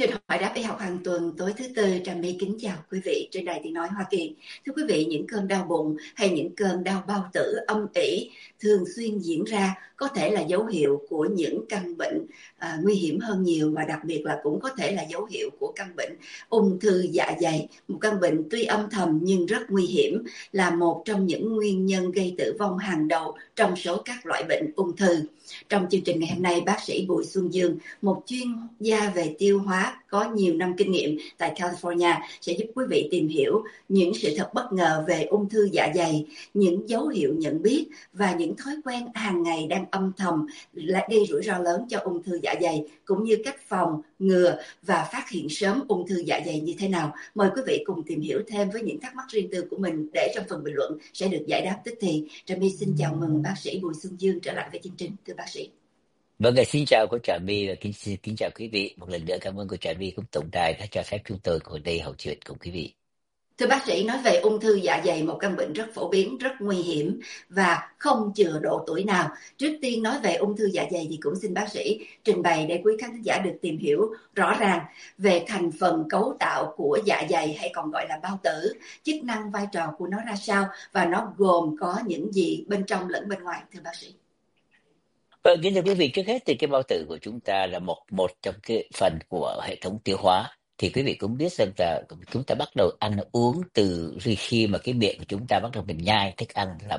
trình hỏi đáp y học hàng tuần tối thứ Tư, Trà My kính chào quý vị trên đài Tiếng nói Hoa Kỳ. Thưa quý vị, những cơn đau bụng hay những cơn đau bao tử âm ỉ thường xuyên diễn ra có thể là dấu hiệu của những căn bệnh nguy hiểm hơn nhiều, và đặc biệt là cũng có thể là dấu hiệu của căn bệnh ung thư dạ dày, một căn bệnh tuy âm thầm nhưng rất nguy hiểm, là một trong những nguyên nhân gây tử vong hàng đầu trong số các loại bệnh ung thư. Trong chương trình ngày hôm nay, bác sĩ Bùi Xuân Dương, một chuyên gia về tiêu hóa có nhiều năm kinh nghiệm tại California, sẽ giúp quý vị tìm hiểu những sự thật bất ngờ về ung thư dạ dày, những dấu hiệu nhận biết và những thói quen hàng ngày đang âm thầm lại gây rủi ro lớn cho ung thư dạ dày, cũng như cách phòng, ngừa và phát hiện sớm ung thư dạ dày như thế nào. Mời quý vị cùng tìm hiểu thêm với những thắc mắc riêng tư của mình để trong phần bình luận sẽ được giải đáp tức thì. Trà My xin chào mừng bác sĩ Bùi Xuân Dương trở lại với chương trình, thưa bác sĩ. Vâng, xin chào cô Trà My và kính chào quý vị. Một lần nữa cảm ơn cô Trà My cũng tổng đài đã cho phép chúng tôi ngồi đây hậu chuyện cùng quý vị. Thưa bác sĩ, nói về ung thư dạ dày, một căn bệnh rất phổ biến, rất nguy hiểm và không chừa độ tuổi nào. Trước tiên nói về ung thư dạ dày thì cũng xin bác sĩ trình bày để quý khán giả được tìm hiểu rõ ràng về thành phần cấu tạo của dạ dày, hay còn gọi là bao tử, chức năng vai trò của nó ra sao và nó gồm có những gì bên trong lẫn bên ngoài, thưa bác sĩ. Vâng, kính thưa quý vị, trước hết thì cái bao tử của chúng ta là một trong cái phần của hệ thống tiêu hóa. Thì quý vị cũng biết rằng là chúng ta bắt đầu ăn uống từ khi mà cái miệng của chúng ta bắt đầu mình nhai thức ăn là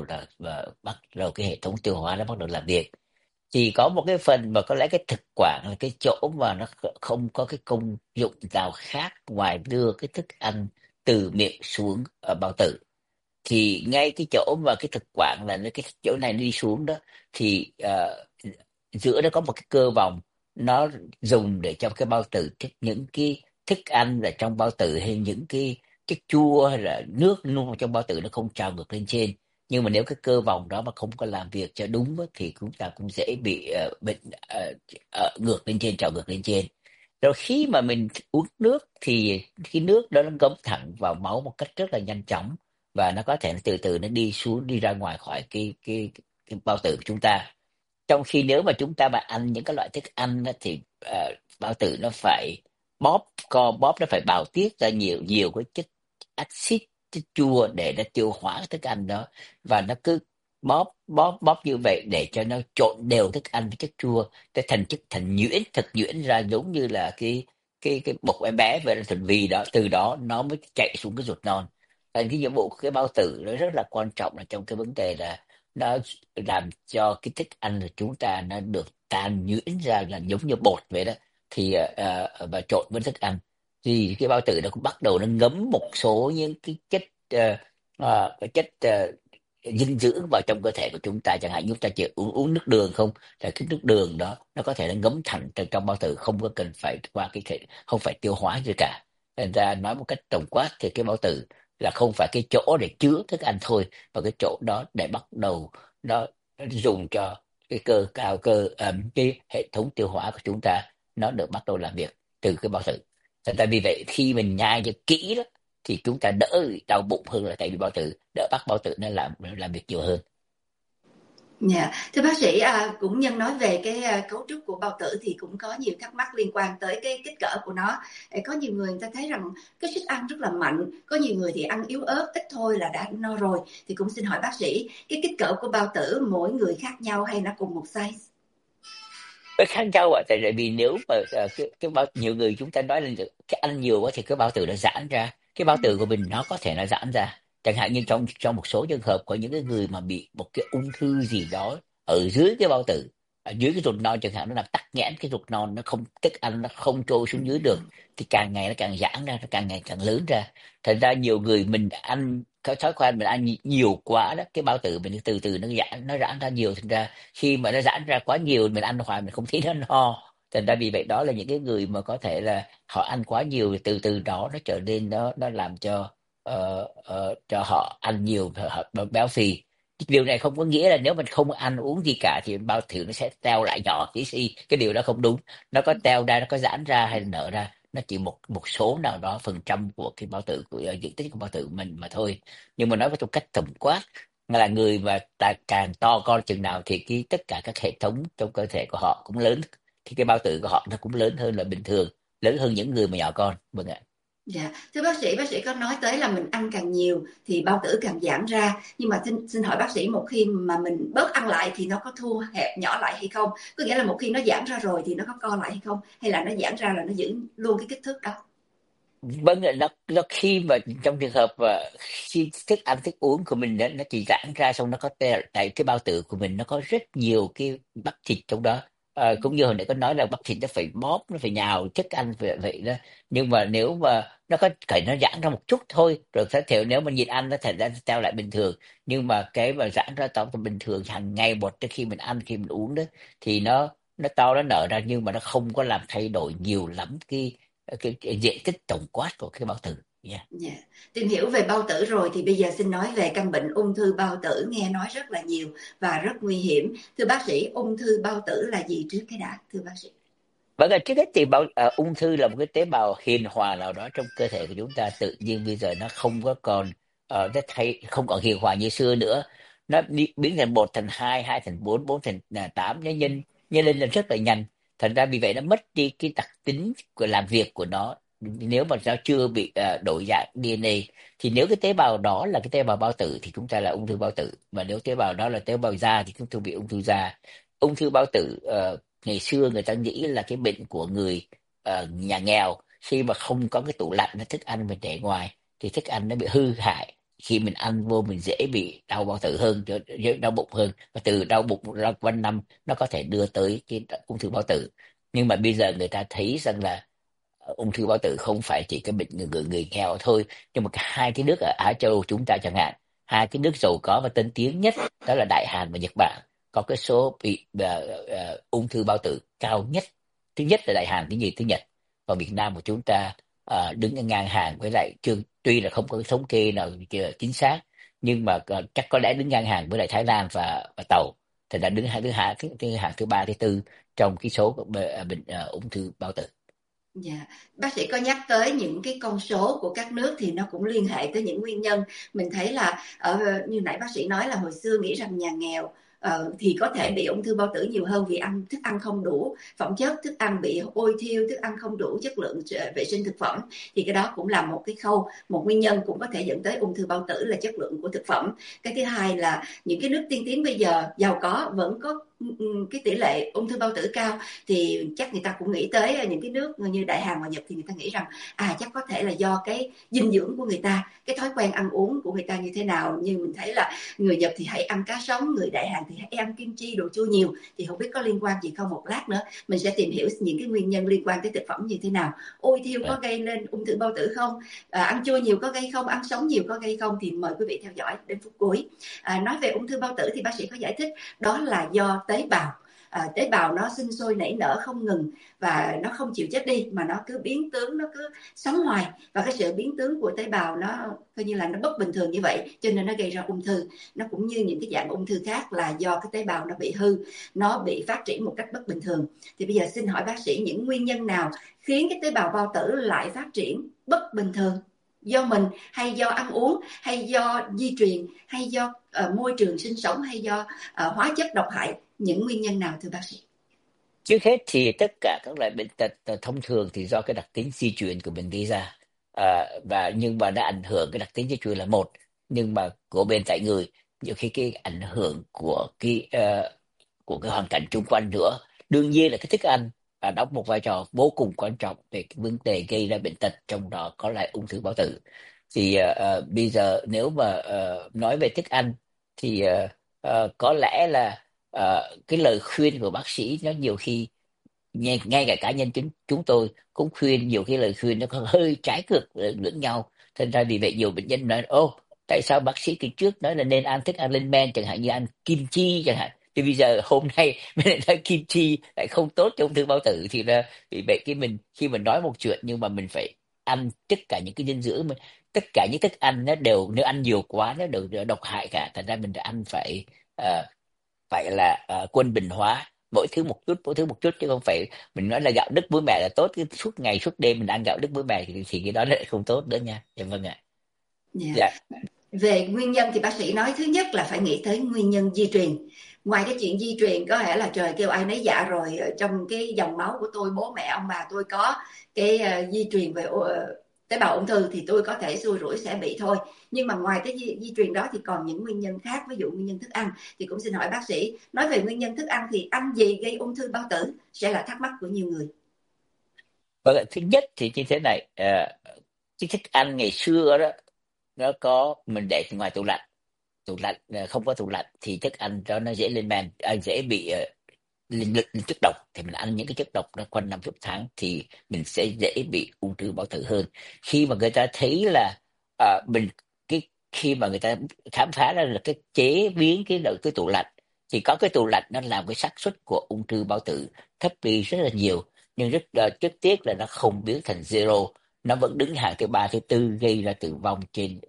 bắt đầu cái hệ thống tiêu hóa nó bắt đầu làm việc. Thì có một cái phần mà có lẽ cái thực quản là cái chỗ mà nó không có cái công dụng nào khác ngoài đưa cái thức ăn từ miệng xuống ở bao tử. Thì ngay cái chỗ mà cái thực quản là cái chỗ này nó đi xuống đó, thì giữa nó có một cái cơ vòng, nó dùng để cho cái bao tử những cái thức ăn là trong bao tử, hay những cái chất chua hay là nước luôn trong bao tử nó không trào ngược lên trên. Nhưng mà nếu cái cơ vòng đó mà không có làm việc cho đúng á, thì chúng ta cũng dễ bị bệnh ngược lên trên, trào ngược lên trên. Rồi khi mà mình uống nước thì cái nước đó nó ngấm thẳng vào máu một cách rất là nhanh chóng, và nó có thể từ từ nó đi xuống, đi ra ngoài khỏi cái bao tử của chúng ta. Trong khi nếu mà chúng ta mà ăn những cái loại thức ăn á, thì bao tử nó phải bóp, nó phải bào tiết ra nhiều nhiều cái chất axit, chất chua để nó tiêu hóa cái thức ăn đó. Và nó cứ bóp như vậy để cho nó trộn đều thức ăn với chất chua, để thành nhuyễn, thật nhuyễn ra, giống như là cái bột em bé về thành vì đó, từ đó nó mới chạy xuống cái ruột non. Thành cái nhiệm vụ của cái bao tử nó rất là quan trọng, là trong cái vấn đề là nó làm cho cái thức ăn của chúng ta nó được tan nhuyễn ra, là giống như bột vậy đó. Thì và trộn với thức ăn thì cái bao tử nó cũng bắt đầu nó ngấm một số những cái chất dinh dưỡng vào trong cơ thể của chúng ta. Chẳng hạn chúng ta chỉ uống nước đường không, là cái nước đường đó nó có thể nó ngấm thẳng từ trong bao tử, không có cần phải qua không phải tiêu hóa gì cả. Thành ra nói một cách tổng quát thì cái bao tử là không phải cái chỗ để chứa thức ăn thôi, mà cái chỗ đó để bắt đầu nó dùng cho cái cái hệ thống tiêu hóa của chúng ta nó được bắt đầu làm việc từ cái bao tử. Thành ra vì vậy khi mình nhai cho kỹ đó thì chúng ta đỡ đau bụng hơn, là tại vì bao tử đỡ bắt bao tử nó làm việc nhiều hơn. Dạ, thưa bác sĩ, cũng nhân nói về cái cấu trúc của bao tử thì cũng có nhiều thắc mắc liên quan tới cái kích cỡ của nó. Có nhiều người ta thấy rằng cái sức ăn rất là mạnh, có nhiều người thì ăn yếu ớt ít thôi là đã no rồi. Thì cũng xin hỏi bác sĩ, cái kích cỡ của bao tử mỗi người khác nhau hay nó cùng một size? Cái khác nhau ạ, tại vì nếu mà nhiều người chúng ta nói là cái ăn nhiều quá thì cái bao tử nó giãn ra, cái bao tử của mình nó có thể nó giãn ra. Chẳng hạn như trong trong một số trường hợp có những cái người mà bị một cái ung thư gì đó ở dưới cái bao tử, ở dưới cái ruột non chẳng hạn, nó làm tắc nghẽn cái ruột non, nó không, thức ăn nó không trôi xuống dưới được, thì càng ngày nó càng giãn ra, nó càng ngày càng lớn ra. Thành ra nhiều người mình ăn có thói quen mình ăn nhiều quá đó, cái bao tử mình từ từ nó giãn ra nhiều. Thành ra khi mà nó giãn ra quá nhiều, mình ăn hoài mình không thấy nó no. Thành ra vì vậy đó là những cái người mà có thể là họ ăn quá nhiều, từ từ đó nó trở nên, nó làm cho họ ăn nhiều, họ béo phì. Điều này không có nghĩa là nếu mình không ăn uống gì cả thì bao tử nó sẽ teo lại nhỏ tí xì, cái điều đó không đúng. Nó có teo ra, nó có giãn ra hay là nở ra, nó chỉ một số nào đó phần trăm của cái bao tử, của diện tích của bao tử của mình mà thôi. Nhưng mà nói với một cách tổng quát là người mà càng to con chừng nào thì tất cả các hệ thống trong cơ thể của họ cũng lớn, thì cái bao tử của họ nó cũng lớn hơn là bình thường. lớn hơn những người mà nhỏ con. Vâng ạ. Dạ, thưa bác sĩ có nói tới là mình ăn càng nhiều thì bao tử càng giãn ra, nhưng mà xin hỏi bác sĩ, một khi mà mình bớt ăn lại thì nó có thu hẹp nhỏ lại hay không? Có nghĩa là một khi nó giãn ra rồi thì nó có co lại hay không? Hay là nó giãn ra là nó giữ luôn cái kích thước đó? Vâng ạ, nó khi mà trong trường hợp mà khi thức ăn thức uống của mình nó chỉ giãn ra, xong nó có tại cái bao tử của mình nó có rất nhiều cái bắp thịt trong đó. Cũng như hồi nãy có nói là bắp thịt nó phải bóp, nó phải nhào thức ăn vậy đó. Nhưng mà nếu mà nó có thể nó giãn ra một chút thôi, rồi có thể nếu mà nhịn ăn nó thành ra theo lại bình thường. Nhưng mà cái mà giãn ra to bình thường hàng ngày một trước khi mình ăn, khi mình uống đó, thì nó to, nó nở ra, nhưng mà nó không có làm thay đổi nhiều lắm cái diện tích tổng quát của cái bao tử. Yeah. Dạ. Tìm hiểu về bao tử rồi thì bây giờ xin nói về căn bệnh ung thư bao tử, nghe nói rất là nhiều và rất nguy hiểm. Thưa bác sĩ, ung thư bao tử là gì trước cái đã, thưa bác sĩ? Vâng, trước hết thì ung thư là một cái tế bào hiền hòa nào đó trong cơ thể của chúng ta, tự nhiên bây giờ nó không có còn không còn hiền hòa như xưa nữa. Nó biến thành một, thành hai, hai thành bốn, bốn thành tám, nó nhân nhân lên là rất là nhanh. Thành ra vì vậy nó mất đi cái đặc tính của làm việc của nó. Nếu mà nó chưa bị đổi dạng DNA, thì nếu cái tế bào đó là cái tế bào bao tử thì chúng ta là ung thư bao tử, mà nếu tế bào đó là tế bào da thì chúng ta bị ung thư da. Ung thư bao tử ngày xưa người ta nghĩ là cái bệnh của người nhà nghèo, khi mà không có cái tủ lạnh, nó thức ăn mình để ngoài thì thức ăn nó bị hư hại, khi mình ăn vô mình dễ bị đau bao tử hơn, đau bụng hơn, và từ đau bụng ra quanh năm nó có thể đưa tới cái ung thư bao tử. Nhưng mà bây giờ người ta thấy rằng là ung thư bao tử không phải chỉ cái bệnh người nghèo thôi, nhưng mà hai cái nước ở Á Châu chúng ta chẳng hạn, hai cái nước giàu có và tân tiến nhất đó là Đại Hàn và Nhật Bản, có cái số bị ung thư bao tử cao nhất. Thứ nhất là Đại Hàn, thứ nhì thứ Nhật. Và Việt Nam của chúng ta đứng ngang hàng với lại, chưa, tuy là không có cái thống kê nào chính xác, nhưng mà chắc có lẽ đứng ngang hàng với lại Thái Lan và Tàu, thì là đứng hạng thứ ba, thứ tư trong cái số bệnh ung thư bao tử. Dạ, bác sĩ có nhắc tới những cái con số của các nước thì nó cũng liên hệ tới những nguyên nhân. Mình thấy là như nãy bác sĩ nói là hồi xưa nghĩ rằng nhà nghèo thì có thể bị ung thư bao tử nhiều hơn vì thức ăn không đủ phẩm chất, thức ăn bị ôi thiêu, thức ăn không đủ chất lượng vệ sinh thực phẩm, thì cái đó cũng là một cái khâu, một nguyên nhân cũng có thể dẫn tới ung thư bao tử là chất lượng của thực phẩm. Cái thứ hai là những cái nước tiên tiến bây giờ giàu có vẫn có cái tỷ lệ ung thư bao tử cao, thì chắc người ta cũng nghĩ tới những cái nước như Đại Hàn và Nhật, thì người ta nghĩ rằng chắc có thể là do cái dinh dưỡng của người ta, cái thói quen ăn uống của người ta như thế nào. Như mình thấy là người Nhật thì hãy ăn cá sống, người Đại Hàn thì hãy ăn kim chi, đồ chua nhiều, thì không biết có liên quan gì không. Một lát nữa mình sẽ tìm hiểu những cái nguyên nhân liên quan tới thực phẩm như thế nào. Ôi thiêu có gây nên ung thư bao tử không, ăn chua nhiều có gây không, ăn sống nhiều có gây không, thì mời quý vị theo dõi đến phút cuối. Nói về ung thư bao tử thì bác sĩ có giải thích đó là do tế bào, tế bào nó sinh sôi nảy nở không ngừng và nó không chịu chết đi, mà nó cứ biến tướng, nó cứ sống hoài, và cái sự biến tướng của tế bào nó coi như là nó bất bình thường như vậy, cho nên nó gây ra ung thư. Nó cũng như những cái dạng ung thư khác là do cái tế bào nó bị hư, nó bị phát triển một cách bất bình thường. Thì bây giờ xin hỏi bác sĩ, những nguyên nhân nào khiến cái tế bào bao tử lại phát triển bất bình thường? Do mình, hay do ăn uống, hay do di truyền, hay do môi trường sinh sống, hay do hóa chất độc hại? Những nguyên nhân nào thưa bác sĩ? Trước hết thì tất cả các loại bệnh tật thông thường thì do cái đặc tính di truyền của mình gây ra. Nhưng mà nó ảnh hưởng, cái đặc tính di truyền là một, nhưng mà của bên tại người, nhiều khi cái ảnh hưởng của cái hoàn cảnh xung quanh nữa. Đương nhiên là cái thức ăn đóng một vai trò vô cùng quan trọng về cái vấn đề gây ra bệnh tật, trong đó có lại ung thư bao tử. Thì bây giờ nếu mà nói về thức ăn thì có lẽ là cái lời khuyên của bác sĩ nó nhiều khi, ngay cả cá nhân chúng tôi cũng khuyên, nhiều cái lời khuyên nó còn hơi trái ngược lẫn nhau. Thành ra vì vậy nhiều bệnh nhân nói: ô, tại sao bác sĩ kỳ trước nói là nên ăn thức ăn lên men, chẳng hạn như ăn kim chi chẳng hạn, thì bây giờ hôm nay mình lại nói kim chi lại không tốt cho ung thư bao tử. Thì là vì vậy mình khi mình nói một chuyện, nhưng mà mình phải ăn tất cả những cái dinh dưỡng, tất cả những thức ăn nó đều, nếu ăn nhiều quá nó đều độc hại cả. Thành ra mình ăn ờ, phải là quân bình hóa, mỗi thứ một chút, mỗi thứ một chút, chứ không phải mình nói là gạo nếp muối mè là tốt, cái suốt ngày suốt đêm mình ăn gạo nếp muối mè thì cái đó lại không tốt nữa nha. Dạ vâng ạ. Dạ. Dạ. Về nguyên nhân thì bác sĩ nói thứ nhất là phải nghĩ tới nguyên nhân di truyền. Ngoài cái chuyện di truyền, có thể là trời kêu ai nấy dạ rồi, trong cái dòng máu của tôi, bố mẹ ông bà tôi có cái di truyền về tế bào ung thư, thì tôi có thể xui rủi sẽ bị thôi. Nhưng mà ngoài cái di truyền đó thì còn những nguyên nhân khác, ví dụ nguyên nhân thức ăn, thì cũng xin hỏi bác sĩ, nói về nguyên nhân thức ăn thì ăn gì gây ung thư bao tử sẽ là thắc mắc của nhiều người. Vâng ạ, thứ nhất thì như thế này, cái thức ăn ngày xưa đó nó có mình để ngoài tủ lạnh không có tủ lạnh thì thức ăn đó nó dễ lên men, dễ bị linh chất độc, thì mình ăn những cái chất độc đó quanh năm suốt tháng thì mình sẽ dễ bị ung thư bao tử hơn. Khi mà người ta thấy là mình cái khi mà người ta khám phá ra là cái chế biến cái tủ lạnh, thì có cái tủ lạnh nó làm cái xác suất của ung thư bao tử thấp đi rất là nhiều, nhưng rất tiếc là nó không biến thành zero, nó vẫn đứng hàng thứ ba thứ tư gây ra tử vong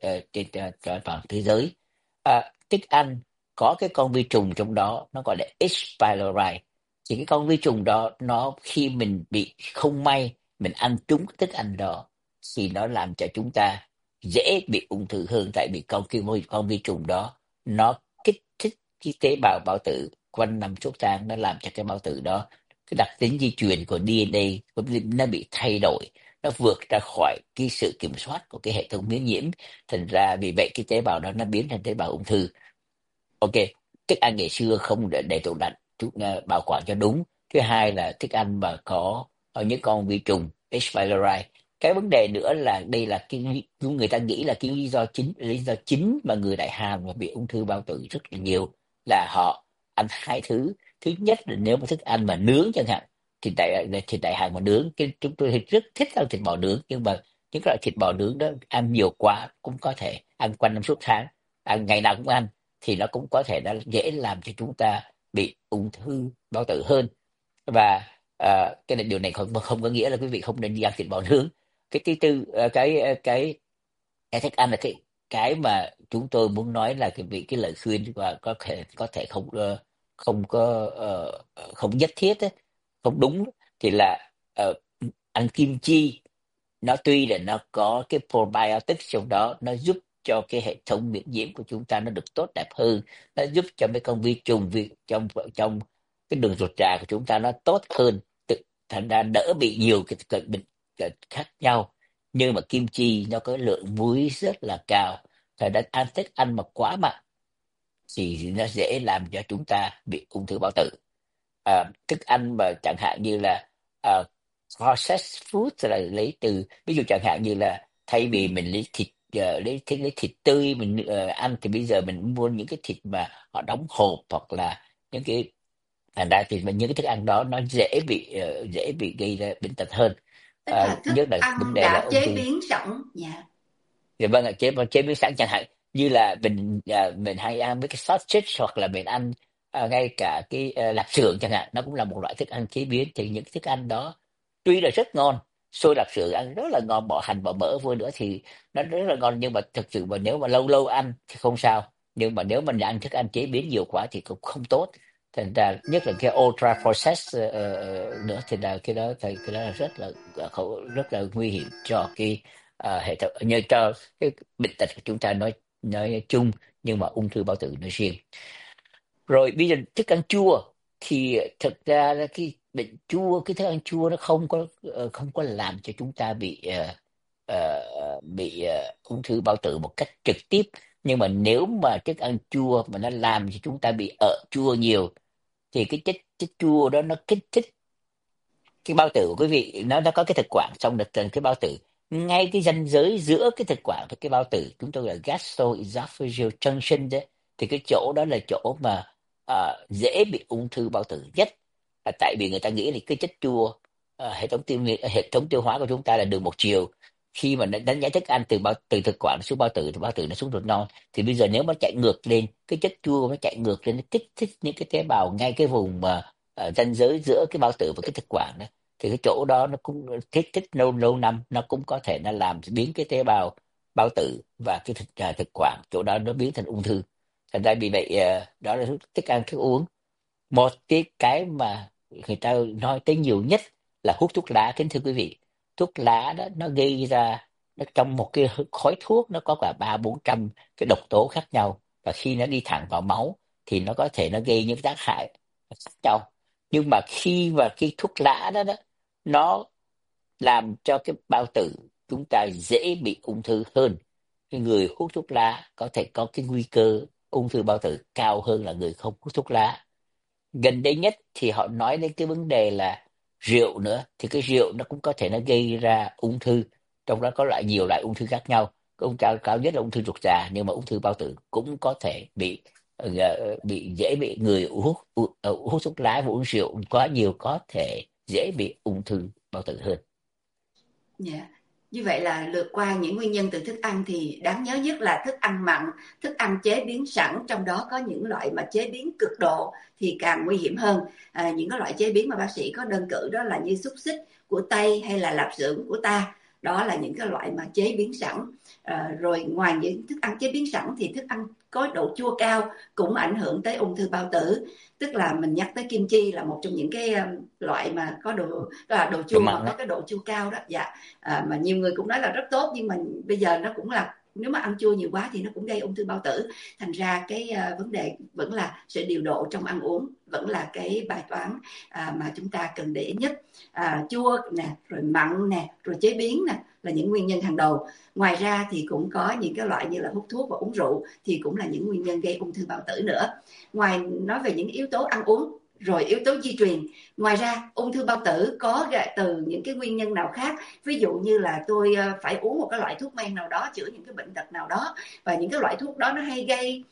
trên toàn thế giới. Thức ăn có cái con vi trùng trong đó nó gọi là H. pylori, thì cái con vi trùng đó nó khi mình bị không may mình ăn trúng cái thức ăn đó thì nó làm cho chúng ta dễ bị ung thư hơn, tại vì con vi trùng đó nó kích thích cái tế bào bao tử quanh năm suốt tháng, nó làm cho cái bao tử đó cái đặc tính di truyền của DNA nó bị thay đổi, nó vượt ra khỏi cái sự kiểm soát của cái hệ thống miễn nhiễm, thành ra vì vậy cái tế bào đó nó biến thành tế bào ung thư. Ok, thức ăn ngày xưa không để tủ lạnh, bảo quản cho đúng. Thứ hai là thức ăn mà có những con vi trùng H. pylori. Cái vấn đề nữa là đây là người ta nghĩ là cái lý do chính mà người Đại Hàn mà bị ung thư bao tử rất là nhiều là họ ăn hai thứ. Thứ nhất là nếu mà thức ăn mà nướng chẳng hạn, thịt Đại Hàn mà nướng, chúng tôi thì rất thích ăn thịt bò nướng, nhưng mà những loại thịt bò nướng đó ăn nhiều quá cũng có thể ăn quanh năm suốt tháng, ăn ngày nào cũng ăn thì nó cũng có thể nó dễ làm cho chúng ta bị ung thư bao tử hơn. Và cái này điều này không không có nghĩa là quý vị không nên đi ăn thịt bò nướng. Cái thứ tư, cái thức ăn là cái mà chúng tôi muốn nói là cái lời khuyên và có thể không có không nhất thiết ấy, không đúng, thì là ăn kim chi. Nó tuy là nó có cái probiotics trong đó, nó giúp cho cái hệ thống miễn nhiễm của chúng ta nó được tốt đẹp hơn, nó giúp cho mấy con vi trùng trong trong cái đường ruột trà của chúng ta nó tốt hơn, thành ra đỡ bị nhiều cái bệnh khác nhau. Nhưng mà kim chi nó có lượng muối rất là cao, thành ra ăn thức ăn mà quá mặn thì nó dễ làm cho chúng ta bị ung thư bao tử. Thức ăn mà chẳng hạn như là à, processed food là lấy từ, ví dụ chẳng hạn như là thay vì mình lấy thịt lấy thịt tươi mình ăn, thì bây giờ mình mua những cái thịt mà họ đóng hộp, hoặc là những cái, thành ra thì những cái thức ăn đó nó dễ bị gây ra bệnh tật hơn. Tức là thức Nhất là vấn ăn đề là đã ung chế thư. biến sẵn. Dạ. Dạ vâng ạ, chế biến sẵn chẳng hạn như là mình hay ăn với cái sausage, hoặc là mình ăn ngay cả cái lạp xưởng chẳng hạn, nó cũng là một loại thức ăn chế biến. Thì những cái thức ăn đó tuy là rất ngon, xôi lạp xưởng ăn rất là ngon, bỏ hành bỏ mỡ vô nữa thì nó rất là ngon, nhưng mà thực sự mà nếu mà lâu lâu ăn thì không sao, nhưng mà nếu mình ăn thức ăn chế biến nhiều quá thì cũng không tốt. Thành ra nhất là cái ultra processed nữa thì là cái đó là rất là nguy hiểm cho cái hệ thống, như cho cái bệnh tật của chúng ta nói chung, nhưng mà ung thư bao tử nói riêng. Rồi bây giờ thức ăn chua thì thực ra là cái bệnh chua, cái thức ăn chua nó không có làm cho chúng ta bị ung thư bao tử một cách trực tiếp, nhưng mà nếu mà thức ăn chua mà nó làm cho chúng ta bị chua nhiều thì cái chất chất chua đó nó kích thích cái bao tử của quý vị, nó có cái thực quản, xong được trên cái bao tử, ngay cái ranh giới giữa cái thực quản và cái bao tử, chúng tôi gọi là gastroesophageal junction đấy, thì cái chỗ đó là chỗ mà dễ bị ung thư bao tử nhất, là tại vì người ta nghĩ là cái chất chua, hệ thống tiêu hóa của chúng ta là đường một chiều. Khi mà đánh giá thức ăn từ thực quản xuống bao tử, từ bao tử nó xuống ruột non, thì bây giờ nếu mà chạy ngược lên, cái chất chua nó chạy ngược lên, nó kích thích những cái tế bào ngay cái vùng mà ranh giới giữa cái bao tử và cái thực quản đó, thì cái chỗ đó nó cũng kích thích lâu lâu năm, nó cũng có thể nó làm biến cái tế bào bao tử và cái thực quản chỗ đó nó biến thành ung thư. Thành ra vì vậy đó là thức ăn thức uống. Một cái mà người ta nói tới nhiều nhất là hút thuốc lá, kính thưa quý vị. Thuốc lá đó nó gây ra, nó trong một cái khói thuốc nó có cả 300-400 cái độc tố khác nhau, và khi nó đi thẳng vào máu thì nó có thể nó gây những tác hại khác nhau. Nhưng mà khi mà cái thuốc lá đó nó làm cho cái bao tử chúng ta dễ bị ung thư hơn. Cái người hút thuốc lá có thể có cái nguy cơ ung thư bao tử cao hơn là người không hút thuốc lá. Gần đây nhất thì họ nói đến cái vấn đề là rượu nữa, thì cái rượu nó cũng có thể nó gây ra ung thư, trong đó có nhiều loại ung thư khác nhau. Cái cao nhất là ung thư ruột già, nhưng mà ung thư bao tử cũng có thể dễ bị người hút thuốc lá và uống rượu quá nhiều, có thể dễ bị ung thư bao tử hơn. Dạ. Như vậy là lượt qua những nguyên nhân từ thức ăn thì đáng nhớ nhất là thức ăn mặn, thức ăn chế biến sẵn, trong đó có những loại mà chế biến cực độ thì càng nguy hiểm hơn. Những cái loại chế biến mà bác sĩ có đơn cử đó là như xúc xích của Tây hay là lạp xưởng của ta. Đó là những cái loại mà chế biến sẵn. Rồi ngoài những thức ăn chế biến sẵn thì thức ăn có độ chua cao cũng ảnh hưởng tới ung thư bao tử. Tức là mình nhắc tới kim chi là một trong những cái loại mà có đồ Độ chua mà mặn có đấy. cái độ chua cao đó. Dạ. Mà nhiều người cũng nói là rất tốt, nhưng mà bây giờ nó cũng là, nếu mà ăn chua nhiều quá thì nó cũng gây ung thư bao tử. Thành ra cái vấn đề vẫn là sự điều độ trong ăn uống, vẫn là cái bài toán mà chúng ta cần để ý nhất. Chua nè, rồi mặn nè, rồi chế biến nè là những nguyên nhân hàng đầu. Ngoài ra thì cũng có những cái loại như là hút thuốc và uống rượu thì cũng là những nguyên nhân gây ung thư bao tử nữa. Ngoài nói về những yếu tố ăn uống rồi yếu tố di truyền, ngoài ra ung thư bao tử có từ những cái nguyên nhân nào khác. Ví dụ như là tôi phải uống một cái loại thuốc men nào đó chữa những cái bệnh tật nào đó, và những cái loại thuốc đó nó hay gây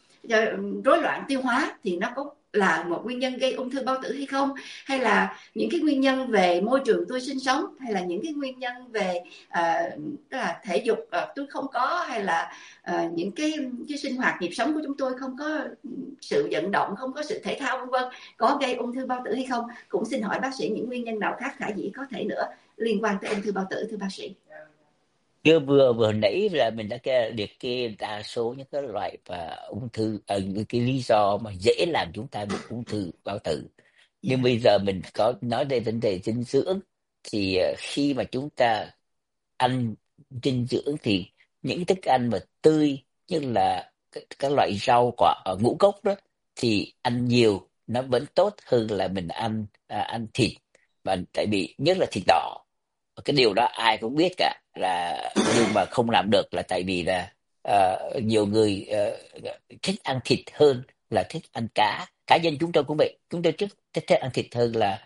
rối loạn tiêu hóa, thì nó có là một nguyên nhân gây ung thư bao tử hay không? Hay là những cái nguyên nhân về môi trường tôi sinh sống, hay là những cái nguyên nhân về tức là thể dục tôi không có, hay là những cái sinh hoạt nhịp sống của chúng tôi không có sự vận động, không có sự thể thao vân vân, có gây ung thư bao tử hay không? Cũng xin hỏi bác sĩ những nguyên nhân nào khác khả dĩ có thể nữa liên quan tới ung thư bao tử, thưa bác sĩ? Chưa, vừa vừa nãy là mình đã liệt kê đa số những cái loại và ung thư, những cái lý do mà dễ làm chúng ta bị ung thư bao tử. Nhưng Dạ. bây giờ mình có nói về vấn đề dinh dưỡng, thì khi mà chúng ta ăn dinh dưỡng thì những thức ăn mà tươi, như là các loại rau quả ngũ cốc đó, thì ăn nhiều nó vẫn tốt hơn là mình ăn thịt. Và tại vì nhất là thịt đỏ, cái điều đó ai cũng biết cả, nhưng mà không làm được là tại vì là nhiều người thích ăn thịt hơn là thích ăn cá. Cá nhân chúng tôi cũng vậy, chúng tôi thích ăn thịt hơn là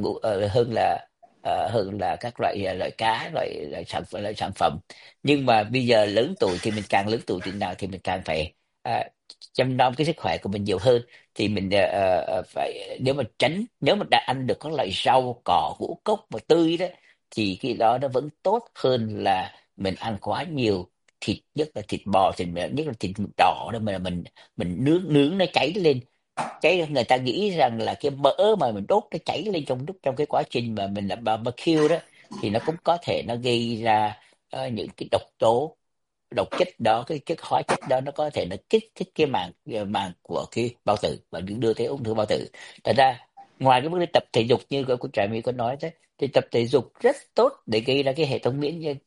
hơn là các loại cá, loại sản phẩm. Nhưng mà bây giờ lớn tuổi thì mình càng lớn tuổi chừng nào thì mình càng phải chăm nom cái sức khỏe của mình nhiều hơn. Thì mình phải, nếu mà đã ăn được các loại rau cỏ ngũ cốc và tươi đó, thì cái đó nó vẫn tốt hơn là mình ăn quá nhiều thịt, nhất là thịt bò, nhất là thịt đỏ đó, mà mình nướng nướng nó cháy lên. Người ta nghĩ rằng là cái mỡ mà mình đốt nó cháy lên trong cái quá trình mà mình làm barbecue đó, thì nó cũng có thể nó gây ra những cái độc chất đó, cái hóa chất đó nó có thể nó kích thích cái màng của cái bao tử và đưa tới ung thư bao tử. Thật ra ngoài cái vấn đề tập thể dục như của Trà My có nói đấy, thì tập thể dục rất tốt để gây ra cái hệ thống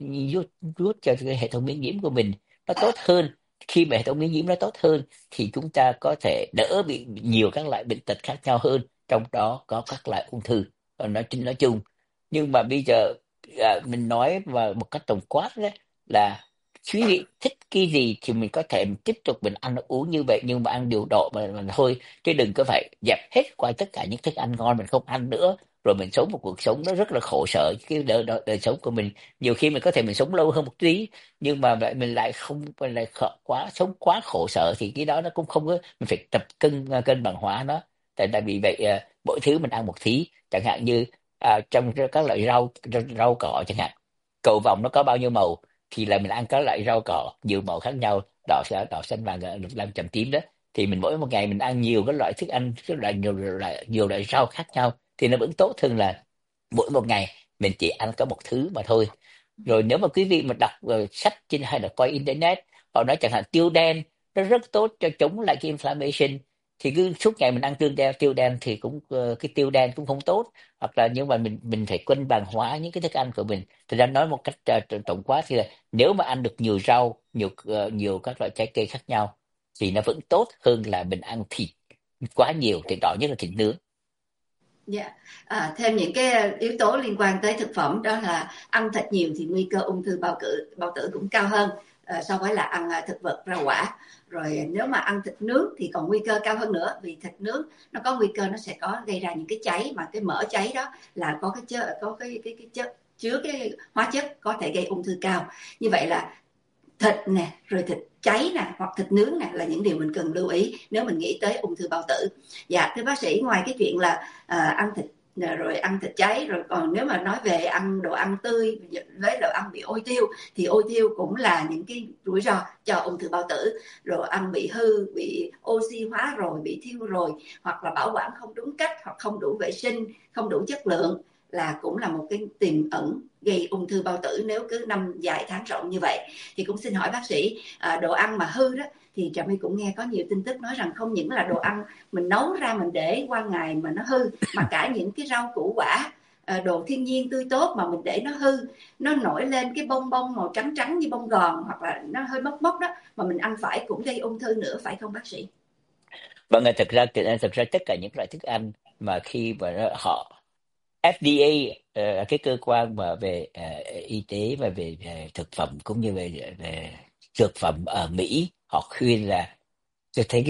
giúp cho cái hệ thống miễn nhiễm của mình nó tốt hơn. Khi mà hệ thống miễn nhiễm nó tốt hơn thì chúng ta có thể đỡ bị nhiều các loại bệnh tật khác nhau hơn, trong đó có các loại ung thư nói chung. Nhưng mà bây giờ mình nói vào một cách tổng quát đấy, là quý vị thích cái gì thì mình có thể tiếp tục mình ăn uống như vậy, nhưng mà ăn điều độ mà thôi, chứ đừng có phải dẹp hết qua tất cả những thức ăn ngon mình không ăn nữa, rồi mình sống một cuộc sống nó rất là khổ sở. Cái đời sống của mình nhiều khi mình có thể mình sống lâu hơn một tí, nhưng mà vậy mình lại không, mình lại sống quá khổ sở, thì cái đó nó cũng không có, mình phải tập cân bằng hóa nó. Tại vì vậy mỗi thứ mình ăn một tí, chẳng hạn như trong các loại rau cỏ chẳng hạn, cầu vồng nó có bao nhiêu màu, thì là mình ăn các loại rau cỏ nhiều màu khác nhau, đỏ xanh vàng lục lam chàm tím đó, thì mình mỗi một ngày mình ăn nhiều cái loại thức ăn, nhiều loại rau khác nhau, thì nó vẫn tốt hơn là mỗi một ngày mình chỉ ăn có một thứ mà thôi. Rồi nếu mà quý vị mà đọc sách trên hay là coi internet, họ nói chẳng hạn tiêu đen nó rất tốt cho chống lại cái inflammation, thì cứ suốt ngày mình ăn tiêu đen thì cũng cái tiêu đen cũng không tốt. Hoặc là, nhưng mà mình phải cân bằng hóa những cái thức ăn của mình. Thực ra nói một cách tổng quát thì là nếu mà ăn được nhiều rau, nhiều các loại trái cây khác nhau, thì nó vẫn tốt hơn là mình ăn thịt quá nhiều, thịt đỏ nhất là thịt nướng. Dạ. Thêm những cái yếu tố liên quan tới thực phẩm đó là ăn thịt nhiều thì nguy cơ ung thư bao tử cũng cao hơn so với là ăn thực vật rau quả. Rồi nếu mà ăn thịt nướng thì còn nguy cơ cao hơn nữa, vì thịt nướng nó có nguy cơ nó sẽ có gây ra những cái cháy, mà cái mỡ cháy đó là có cái chất chứa cái hóa chất có thể gây ung thư cao. Như vậy là thịt nè, rồi thịt cháy nè, hoặc thịt nướng nè là những điều mình cần lưu ý nếu mình nghĩ tới ung thư bao tử. Dạ thưa bác sĩ, ngoài cái chuyện là ăn thịt rồi ăn thịt cháy, rồi còn nếu mà nói về ăn đồ ăn tươi với đồ ăn bị ôi thiêu, thì ôi thiêu cũng là những cái rủi ro cho ung thư bao tử. Rồi ăn bị hư, bị oxy hóa rồi, bị thiêu rồi, hoặc là bảo quản không đúng cách, hoặc không đủ vệ sinh, không đủ chất lượng, là cũng là một cái tiềm ẩn gây ung thư bao tử nếu cứ năm dài tháng rộng như vậy. Thì cũng xin hỏi bác sĩ, đồ ăn mà hư đó thì Trà My cũng nghe có nhiều tin tức nói rằng không những là đồ ăn mình nấu ra mình để qua ngày mà nó hư, mà cả những cái rau củ quả, đồ thiên nhiên tươi tốt mà mình để nó hư, nó nổi lên cái bông bông màu trắng trắng như bông gòn, hoặc là nó hơi mốc mốc đó, mà mình ăn phải cũng gây ung thư nữa, phải không bác sĩ? Vâng, thực ra tất cả những loại thức ăn mà khi mà họ FDA, cái cơ quan mà về y tế và về thực phẩm cũng như về dược phẩm ở Mỹ, họ khuyên là, tôi thấy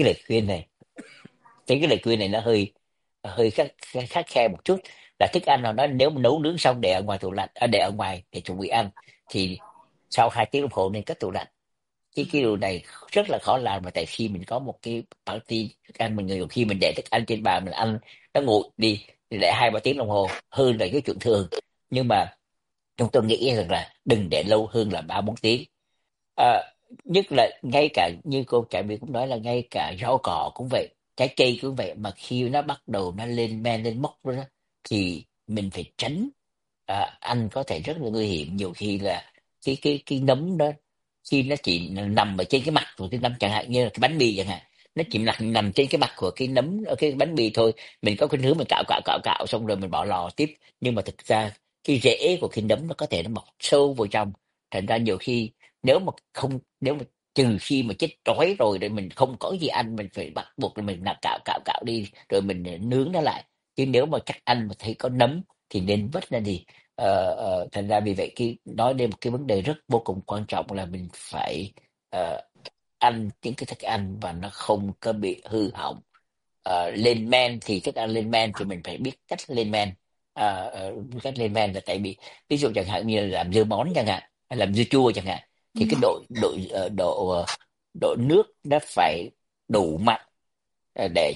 cái lời khuyên này nó hơi hơi khắt khe một chút, là thức ăn nào đó nếu mà nấu nướng xong để ở ngoài tủ lạnh, để ở ngoài để chuẩn bị ăn, thì sau 2 tiếng đồng hồ nên cất tủ lạnh. Cái điều này rất là khó làm, mà tại khi mình có một cái party thức ăn, mình nhiều khi mình để thức ăn trên bàn mình ăn, nó nguội đi thì để 2-3 tiếng đồng hồ hơn là cái chuyện thường. Nhưng mà chúng tôi nghĩ rằng là đừng để lâu hơn là 3-4 tiếng. à, Nhất là ngay cả như cô Trà My cũng nói, là ngay cả rau cỏ cũng vậy, trái cây cũng vậy, mà khi nó bắt đầu nó lên men lên mốc rồi đó, thì mình phải tránh. Ăn có thể rất là nguy hiểm, nhiều khi là cái nấm đó, khi nó chỉ nằm ở trên cái mặt của cái nấm, chẳng hạn như là cái bánh mì chẳng hạn, nó chỉ nằm trên cái mặt của cái nấm ở cái bánh mì thôi, mình có cái thứ mình cạo cạo cạo cạo xong rồi mình bỏ lò tiếp, nhưng mà thực ra cái rễ của cái nấm nó có thể nó mọc sâu vào trong. Thành ra nhiều khi, nếu mà trừ khi mà chết đói rồi để mình không có gì ăn, mình phải bắt buộc là mình là cạo cạo cạo đi rồi mình nướng nó lại. Chứ nếu mà chắc ăn mà thấy có nấm thì nên vứt ra đi. Thành ra vì vậy, nói đến một cái vấn đề rất vô cùng quan trọng là mình phải ờ, ăn những cái thức ăn và nó không có bị hư hỏng. Lên men thì thức ăn lên men thì mình phải biết cách lên men. Cách lên men là tại vì ví dụ chẳng hạn như là làm dưa món chẳng hạn, hay làm dưa chua chẳng hạn, thì cái độ độ ờ, độ ờ, độ nước nó phải đủ mặn, để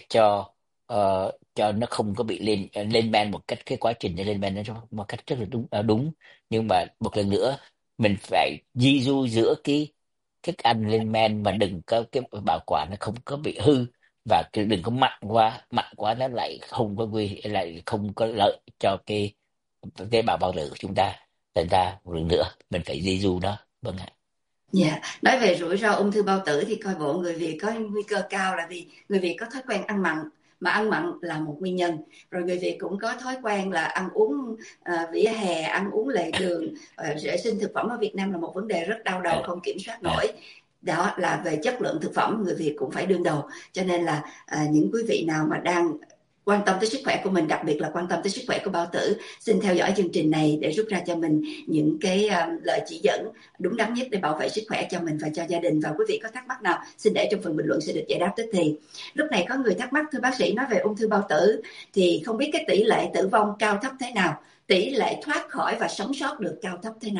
cho nó không có bị lên men một cách, cái quá trình để lên men nó một cách rất là đúng. Nhưng mà một lần nữa, mình phải di du giữa cái thức ăn lên men, mà đừng có cái bảo quản nó không có bị hư, và đừng có mặn quá nó lại không có lại không có lợi cho cái tế bào bao tử của chúng ta. Thành ra một lần nữa mình phải di du nó. Vâng ạ. Dạ, nói về rủi ro ung thư bao tử thì coi bộ người Việt có nguy cơ cao, là vì người Việt có thói quen ăn mặn, mà ăn mặn là một nguyên nhân. Rồi người Việt cũng có thói quen là ăn uống vỉa hè, ăn uống lề đường, vệ sinh thực phẩm ở Việt Nam là một vấn đề rất đau đầu, À, không kiểm soát à. nổi. Đó là về chất lượng thực phẩm, người Việt cũng phải đương đầu. Cho nên là những quý vị nào mà đang quan tâm tới sức khỏe của mình, đặc biệt là quan tâm tới sức khỏe của bao tử, xin theo dõi chương trình này để rút ra cho mình những cái lời chỉ dẫn đúng đắn nhất để bảo vệ sức khỏe cho mình và cho gia đình. Và quý vị có thắc mắc nào xin để trong phần bình luận sẽ được giải đáp tức thì. Lúc này có người thắc mắc, thưa bác sĩ, nói về ung thư bao tử thì không biết cái tỷ lệ tử vong cao thấp thế nào, tỷ lệ thoát khỏi và sống sót được cao thấp thế nào?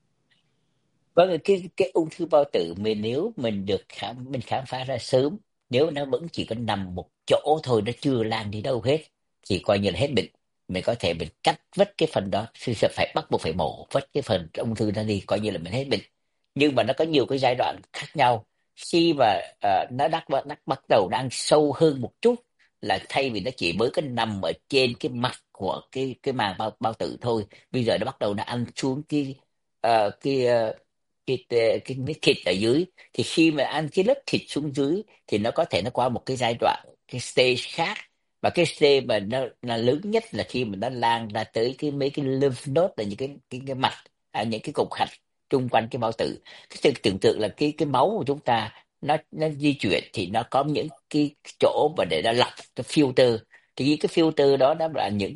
Vâng, cái ung thư bao tử mình, nếu mình khám phá ra sớm, nếu nó vẫn chỉ có nằm một chỗ thôi, nó chưa lan đi đâu hết, thì coi như là hết bệnh. Mình cắt vứt cái phần đó, thì sẽ phải bắt buộc phải mổ vứt cái phần ung thư đó đi, coi như là mình hết bệnh. Nhưng mà nó có nhiều cái giai đoạn khác nhau. Khi mà nó bắt đầu đang sâu hơn một chút, là thay vì nó chỉ mới có nằm ở trên cái mặt của cái màng bao tử thôi, bây giờ nó bắt đầu nó ăn xuống ờ, cái ờ, cái miếng thịt ở dưới. Thì khi mà ăn cái lớp thịt xuống dưới thì nó có thể nó qua một cái giai đoạn, cái stage khác. Và cái stage mà nó là lớn nhất là khi mà nó lan ra tới mấy cái lymph node, là những cái mạch, những cái cục hạch chung quanh cái bao tử. Cái tưởng tượng là cái máu của chúng ta nó di chuyển thì nó có những cái chỗ mà để nó lọc, cái filter. Thì cái filter đó nó là những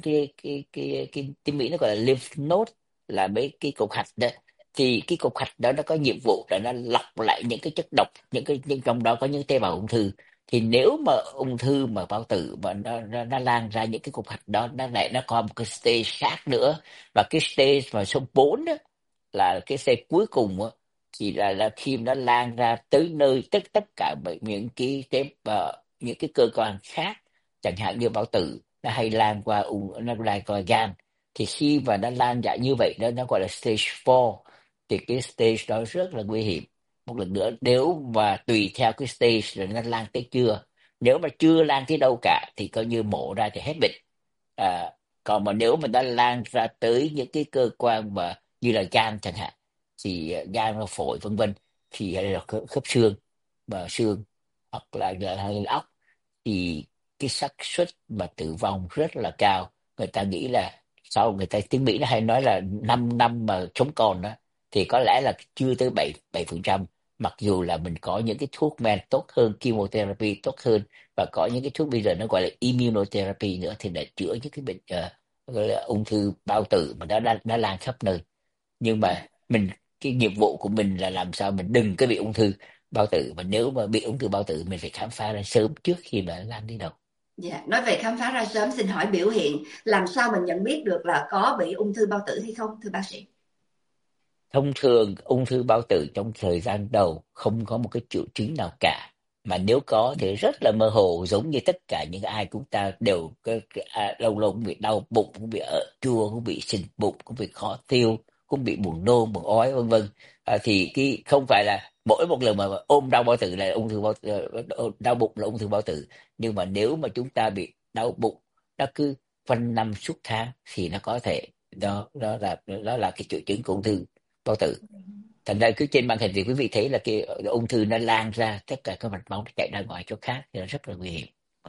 cái tiếng Mỹ nó gọi là lymph node, là mấy cái cục hạch đó. Thì cái cục hạch đó nó có nhiệm vụ là nó lọc lại những cái chất độc, những trong đó có những tế bào ung thư. Thì nếu mà ung thư mà bao tử mà nó lan ra những cái cục hạch đó, nó có một cái stage khác nữa. Và cái stage mà số 4 đó là cái stage cuối cùng á, thì là khi nó lan ra tới nơi tất cả những cái những cái cơ quan khác, chẳng hạn như bao tử nó hay lan qua nó lan qua gan. Thì khi mà nó lan ra như vậy đó, nó gọi là stage 4. Thì cái stage đó rất là nguy hiểm. Một lần nữa, nếu mà tùy theo cái stage rồi nó lan tới chưa. Nếu mà chưa lan tới đâu cả thì coi như mổ ra thì hết bệnh. à, Còn mà nếu mà nó lan ra tới những cái cơ quan mà như là gan chẳng hạn, thì gan và phổi vân vân, thì hay là khớp xương và xương, hoặc là óc, thì cái xác suất mà tử vong rất là cao. Người ta nghĩ là sau, người ta tiếng Mỹ nó hay nói là 5 năm mà sống còn đó, thì có lẽ là chưa tới 7%. Mặc dù là mình có những cái thuốc men tốt hơn, chemotherapy tốt hơn, và có những cái thuốc bây giờ nó gọi là immunotherapy nữa, thì để chữa những cái bệnh gọi là ung thư bao tử mà nó lan khắp nơi. Nhưng mà cái nhiệm vụ của mình là làm sao mình đừng có bị ung thư bao tử, và nếu mà bị ung thư bao tử mình phải khám phá ra sớm trước khi mà nó lan đi đâu. Dạ, nói về khám phá ra sớm, xin hỏi biểu hiện làm sao mình nhận biết được là có bị ung thư bao tử hay không, thưa bác sĩ? Thông thường ung thư bao tử trong thời gian đầu không có một cái triệu chứng nào cả, mà nếu có thì rất là mơ hồ, giống như tất cả những ai chúng ta đều lâu lâu cũng bị đau bụng, cũng bị ở chua, cũng bị sình bụng, cũng bị khó tiêu, cũng bị buồn nôn, buồn ói vân vân. Thì cái không phải là mỗi một lần mà ôm đau bao tử là ung thư đau bụng là ung thư bao tử. Nhưng mà nếu mà chúng ta bị đau bụng nó cứ quanh năm suốt tháng thì nó có thể đó là cái triệu chứng của ung thư bao tử. Thành ra cứ trên màn hình thì quý vị thấy là cái ung thư nó lan ra tất cả các mạch máu, nó chạy ra ngoài chỗ khác thì nó rất là nguy hiểm.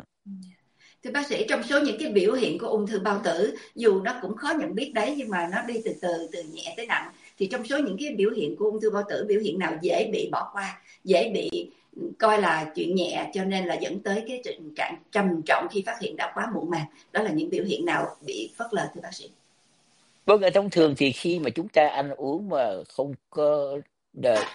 Thưa bác sĩ, trong số những cái biểu hiện của ung thư bao tử, dù nó cũng khó nhận biết đấy, nhưng mà nó đi từ từ, từ nhẹ tới nặng, thì trong số những cái biểu hiện của ung thư bao tử, biểu hiện nào dễ bị bỏ qua, dễ bị coi là chuyện nhẹ cho nên là dẫn tới cái tình trạng trầm trọng khi phát hiện đã quá muộn màng? Đó là những biểu hiện nào bị phớt lờ, thưa bác sĩ? Vâng, ở thông thường thì khi mà chúng ta ăn uống mà không có đ-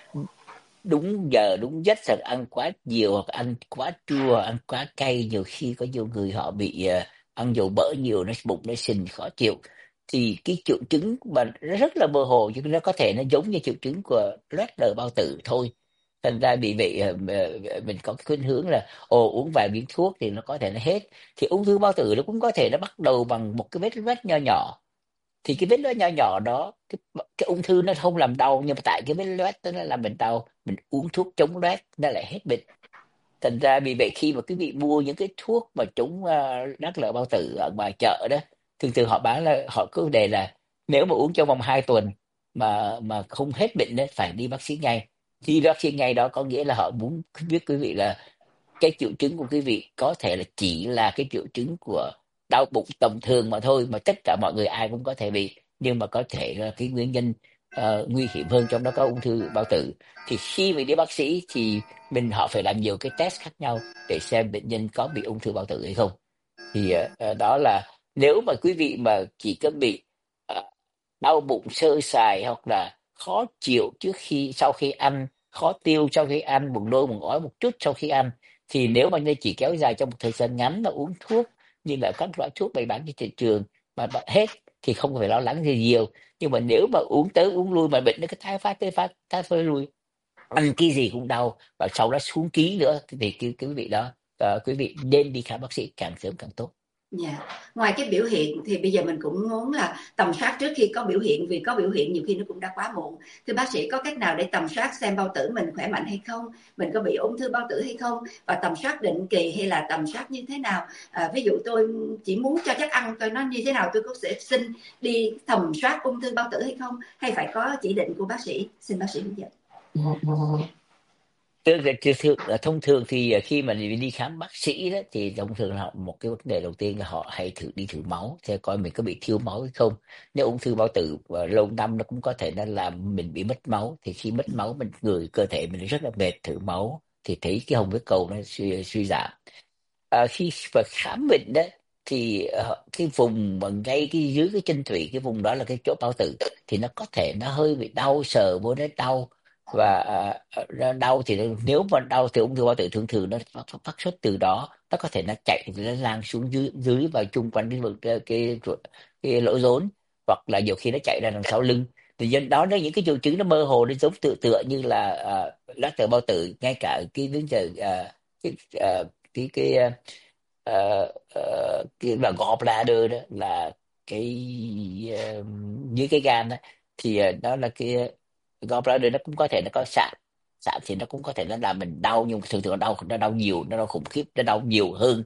đúng giờ đúng giấc, hoặc ăn quá nhiều, hoặc ăn quá chua, ăn quá cay, nhiều khi có nhiều người họ bị ăn dầu mỡ nhiều, nó bụng nó sình khó chịu. Thì cái triệu chứng mà nó rất là mơ hồ, nhưng nó có thể nó giống như triệu chứng của loét lở bao tử thôi. Thành ra bị vậy mình có cái khuynh hướng là uống vài viên thuốc thì nó có thể nó hết. Thì ung thư bao tử nó cũng có thể nó bắt đầu bằng một cái vết loét nho nhỏ. Thì cái vết loét nho nhỏ đó, cái ung thư nó không làm đau, nhưng mà tại cái vết loét đó nó làm mình đau, mình uống thuốc chống loét nó lại hết bệnh. Thành ra vì vậy khi mà quý vị mua những cái thuốc mà chống đát lợi bao tử ở ngoài chợ đó, thường thường họ bán là họ cứ đề là nếu mà uống trong vòng 2 tuần mà không hết bệnh đấy phải đi bác sĩ ngay. Thì bác sĩ ngay đó có nghĩa là họ muốn biết quý vị là cái triệu chứng của quý vị có thể là chỉ là cái triệu chứng của đau bụng tầm thường mà thôi, mà tất cả mọi người ai cũng có thể bị. Nhưng mà có thể là cái nguyên nhân nguy hiểm hơn, trong đó có ung thư bao tử. Thì khi mình đi bác sĩ thì họ phải làm nhiều cái test khác nhau để xem bệnh nhân có bị ung thư bao tử hay không. Thì đó là nếu mà quý vị mà chỉ có bị ờ, đau bụng sơ sài, hoặc là khó chịu sau khi ăn, khó tiêu sau khi ăn, buồn nôn buồn ói một chút sau khi ăn, thì nếu mà nó chỉ kéo dài trong một thời gian ngắn mà uống thuốc như là các loại thuốc bày bán trên thị trường mà bạn hết thì không phải lo lắng gì nhiều. Nhưng mà nếu mà uống tới uống lui mà bệnh nó cứ tái phát lui, ăn cái gì cũng đau, và sau đó xuống ký nữa, thì quý vị đó, quý vị nên đi khám bác sĩ càng sớm càng tốt. Dạ. Ngoài cái biểu hiện thì bây giờ mình cũng muốn là tầm soát trước khi có biểu hiện, vì có biểu hiện nhiều khi nó cũng đã quá muộn. Thưa bác sĩ, có cách nào để tầm soát xem bao tử mình khỏe mạnh hay không, mình có bị ung thư bao tử hay không, và tầm soát định kỳ hay là tầm soát như thế nào? Ví dụ tôi chỉ muốn cho chắc ăn tôi nó như thế nào, tôi có sẽ xin đi tầm soát ung thư bao tử hay không, hay phải có chỉ định của bác sĩ? Xin bác sĩ hướng dẫn. Thông thường thì khi mà đi khám bác sĩ đó, thì thông thường là một cái vấn đề đầu tiên là họ hay đi thử máu xem coi mình có bị thiếu máu hay không. Nếu ung thư bao tử và lâu năm nó cũng có thể nó làm mình bị mất máu, thì khi mất máu cơ thể mình rất là mệt, thử máu thì thấy cái hồng huyết cầu nó suy giảm. Khi mà khám bệnh đó thì cái vùng mà ngay cái dưới cái chân thủy, cái vùng đó là cái chỗ bao tử, thì nó có thể nó hơi bị đau, sờ vô nó đau. Và nó đau thì nếu mà đau thì ung thư bao tử thường thường nó phát xuất từ đó, nó có thể nó chạy, nó lan xuống dưới dưới và chung quanh cái vực cái lỗ rốn, hoặc là nhiều khi nó chạy ra đằng sau lưng. Thì do đó nó những cái triệu chứng nó mơ hồ, nó giống tựa tựa như là lá cờ bao tử. Ngay cả cái đến giờ cái cái cái là gallbladder đó, là cái dưới cái gan đó, thì đó là cái gallbladder, nó cũng có thể nó có sạn. Sạn thì nó cũng có thể nó làm mình đau, nhưng thường thường nó đau nhiều, nó đau khủng khiếp, nó đau nhiều hơn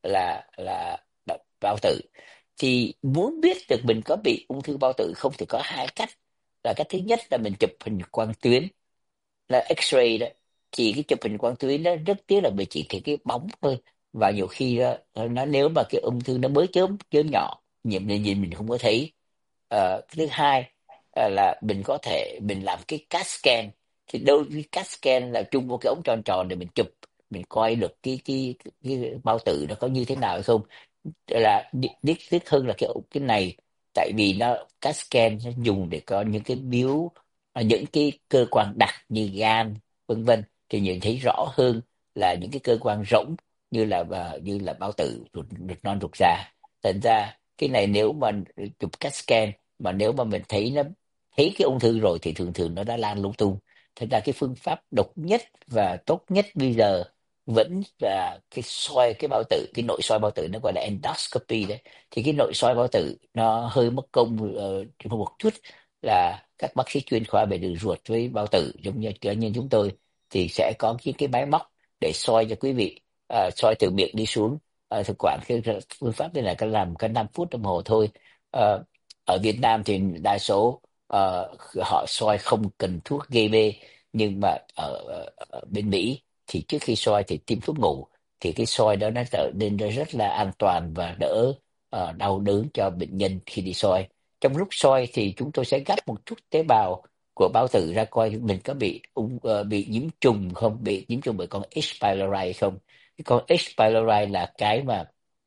là bao tử. Thì muốn biết được mình có bị ung thư bao tử không thì có hai cách. Là cách thứ nhất là mình chụp hình quang tuyến, là X-ray đó. Thì cái chụp hình quang tuyến đó rất tiếc là mình chỉ thấy cái bóng thôi, và nhiều khi đó, nó nếu mà cái ung thư nó mới chớm chớm nhỏ, nhìn mình không có thấy. Cái thứ hai là mình có thể mình làm cái CAT scan. Thì đôi khi CAT scan là chung một cái ống tròn tròn để mình chụp, mình coi được cái bao tử nó có như thế nào hay không. Là đích đích hơn là cái này, tại vì nó CAT scan nó dùng để có những cái những cái cơ quan đặc như gan, vân vân, thì nhìn thấy rõ hơn là những cái cơ quan rỗng như là bao tử, ruột non, ruột già. Thành ra cái này nếu mà chụp CAT scan mà nếu mà mình thấy cái ung thư rồi thì thường thường nó đã lan lung tung. Thành ra cái phương pháp độc nhất và tốt nhất bây giờ vẫn là cái soi cái bao tử, cái nội soi bao tử, nó gọi là endoscopy đấy. Thì cái nội soi bao tử nó hơi mất công một chút, là các bác sĩ chuyên khoa về đường ruột với bao tử giống như cá nhân chúng tôi thì sẽ có cái máy móc để soi cho quý vị, soi từ miệng đi xuống thực quản. Cái phương pháp này là cần làm có 5 phút đồng hồ thôi. Ờ, Ở Việt Nam thì đa số họ soi không cần thuốc gây mê, nhưng mà ở bên Mỹ thì trước khi soi thì tiêm thuốc ngủ, thì cái soi đó nó trở nên rất là an toàn và đỡ đau đớn cho bệnh nhân khi đi soi. Trong lúc soi thì chúng tôi sẽ gắp một chút tế bào của bao tử ra coi mình có bị nhiễm trùng không, bị nhiễm trùng bởi con H. pylori không. Cái con H. pylori là cái mà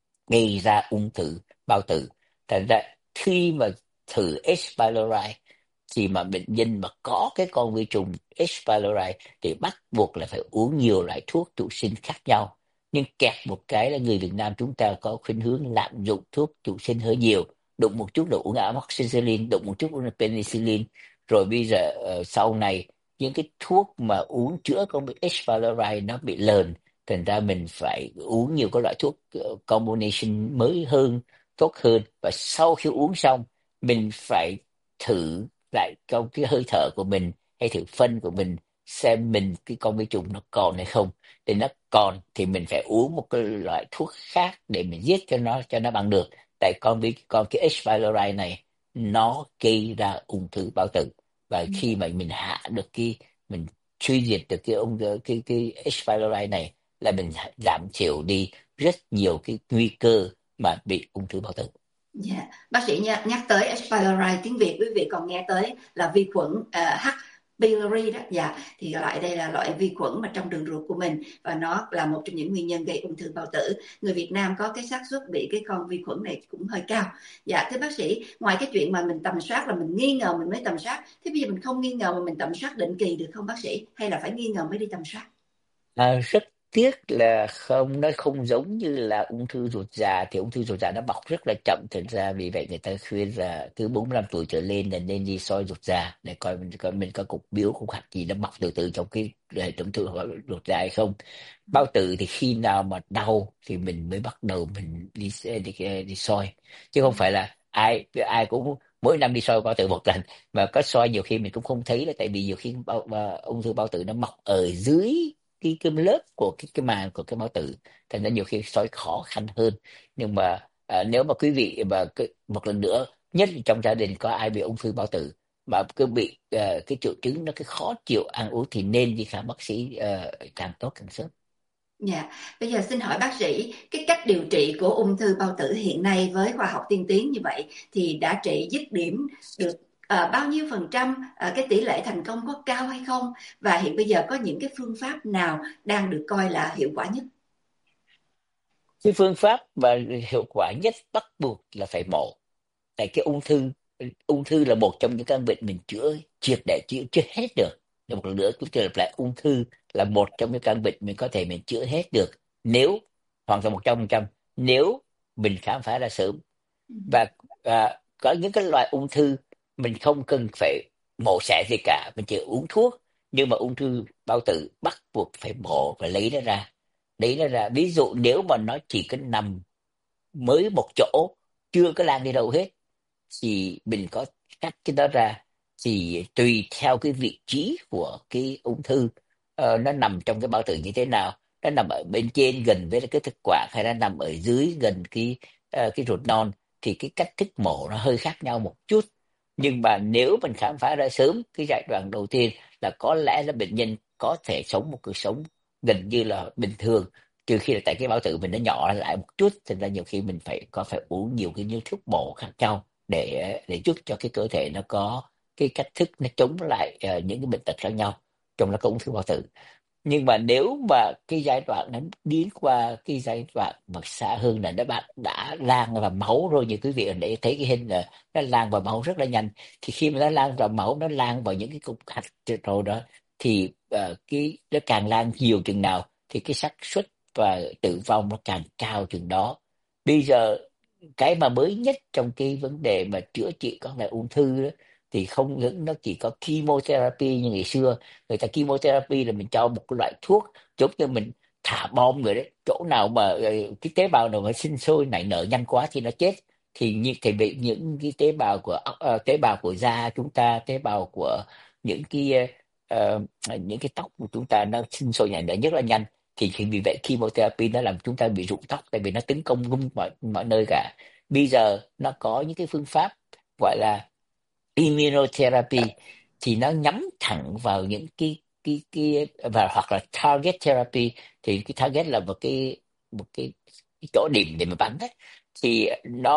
gây ra ung thư bao tử. Thành ra khi mà thử H. pylori thì mà bệnh nhân mà có cái con vi trùng H. pylori thì bắt buộc là phải uống nhiều loại thuốc trụ sinh khác nhau. Nhưng kẹt một cái là người Việt Nam chúng ta có khuynh hướng lạm dụng thuốc trụ sinh hơi nhiều, đụng một chút là uống amoxicillin, đụng một chút uống penicillin. Rồi bây giờ sau này những cái thuốc mà uống chữa con H. pylori nó bị lờn, thành ra mình phải uống nhiều cái loại thuốc combination mới hơn, tốt hơn. Và sau khi uống xong mình phải thử lại trong cái hơi thở của mình hay thử phân của mình, xem mình cái con vi trùng nó còn hay không. Thì nó còn thì mình phải uống một cái loại thuốc khác để mình giết cho nó bằng được. Tại con cái H. pylori này nó gây ra ung thư bao tử. Và khi mà mình hạ được mình truy diệt được cái H. pylori này là mình giảm thiểu đi rất nhiều cái nguy cơ mà bị ung thư bao tử. Dạ, bác sĩ nhắc tới H. pylori, tiếng Việt quý vị còn nghe tới là vi khuẩn H. pylori đó. Dạ, thì loại đây là loại vi khuẩn mà trong đường ruột của mình, và nó là một trong những nguyên nhân gây ung thư bao tử. Người Việt Nam có cái xác suất bị cái con vi khuẩn này cũng hơi cao. Dạ, thưa bác sĩ, ngoài cái chuyện mà mình tầm soát là mình nghi ngờ mình mới tầm soát, thế bây giờ mình không nghi ngờ mà mình tầm soát định kỳ được không bác sĩ, hay là phải nghi ngờ mới đi tầm soát? Rất tiếc là không, nó không giống như là ung thư ruột già. Thì ung thư ruột già nó bọc rất là chậm, thành ra vì vậy người ta khuyên là từ 45 tuổi trở lên là nên đi soi ruột già để coi mình có cục biếu, cục hạch gì nó mọc từ từ trong cái hệ thống ruột già hay không. Bao tử thì khi nào mà đau thì mình mới bắt đầu mình đi soi, chứ không phải là ai ai cũng mỗi năm đi soi bao tử một lần. Mà có soi nhiều khi mình cũng không thấy, là tại vì nhiều khi ung thư bao tử nó mọc ở dưới cái lớp của cái màng của cái bao tử, thành ra nhiều khi soi khó khăn hơn. Nhưng mà nếu mà quý vị mà một lần nữa, nhất là trong gia đình có ai bị ung thư bao tử mà cứ bị cái triệu chứng nó cái khó chịu ăn uống thì nên đi khám bác sĩ càng tốt càng sớm. Dạ, bây giờ xin hỏi bác sĩ, cái cách điều trị của ung thư bao tử hiện nay với khoa học tiên tiến như vậy thì đã trị dứt điểm được bao nhiêu phần trăm, cái tỷ lệ thành công có cao hay không, và hiện bây giờ có những cái phương pháp nào đang được coi là hiệu quả nhất? Cái phương pháp mà hiệu quả nhất bắt buộc là phải mổ. Tại cái ung thư là một trong những căn bệnh mình chữa triệt để chưa hết được. Để một lần nữa tôi trở lại, ung thư là một trong những căn bệnh mình chữa hết được, nếu hoàn toàn 100%, nếu mình khám phá ra sớm. Và có những cái loại ung thư mình không cần phải mổ xẻ gì cả, mình chỉ uống thuốc. Nhưng mà ung thư bao tử bắt buộc phải mổ và lấy nó ra. Ví dụ nếu mà nó chỉ có nằm mới một chỗ, chưa có lan đi đâu hết, thì mình có cắt cái đó ra. Thì tùy theo cái vị trí của cái ung thư, nó nằm trong cái bao tử như thế nào, nó nằm ở bên trên gần với cái thực quản, hay nó nằm ở dưới gần cái ruột non, thì cái cách thức mổ nó hơi khác nhau một chút. Nhưng mà nếu mình khám phá ra sớm cái giai đoạn đầu tiên, là có lẽ là bệnh nhân có thể sống một cuộc sống gần như là bình thường. Trừ khi là tại cái bao tử mình nó nhỏ lại một chút, thành ra nhiều khi mình phải uống nhiều cái như thuốc bổ khác nhau, để giúp cho cái cơ thể nó có cái cách thức nó chống lại những cái bệnh tật khác nhau, trong đó có ung thư bao tử. Nhưng mà nếu mà cái giai đoạn nó tiến qua cái giai đoạn mà xa hơn, là bạn đã lan vào máu rồi, như quý vị để thấy cái hình là nó lan vào máu rất là nhanh. Thì khi mà nó lan vào máu, nó lan vào những cái cục hạch rồi đó, thì cái nó càng lan nhiều chừng nào thì cái xác suất và tử vong nó càng cao chừng đó. Bây giờ cái mà mới nhất trong cái vấn đề mà chữa trị các loại ung thư đó, thì không những nó chỉ có chemotherapy như ngày xưa. Người ta chemotherapy là mình cho một cái loại thuốc giống như mình thả bom rồi đấy, chỗ nào mà cái tế bào nào mà sinh sôi nảy nở nhanh quá thì nó chết. Thì bị những cái tế bào của da chúng ta, tế bào của những ờ, những cái tóc của chúng ta, nó sinh sôi nảy nở rất là nhanh. Thì vì vậy chemotherapy nó làm chúng ta bị rụng tóc, tại vì nó tấn công luôn mọi mọi nơi cả. Bây giờ nó có những cái phương pháp gọi là immunotherapy, thì nó nhắm thẳng vào những cái và hoặc là target therapy. Thì cái target là một cái chỗ điểm để mà bắn đấy. Thì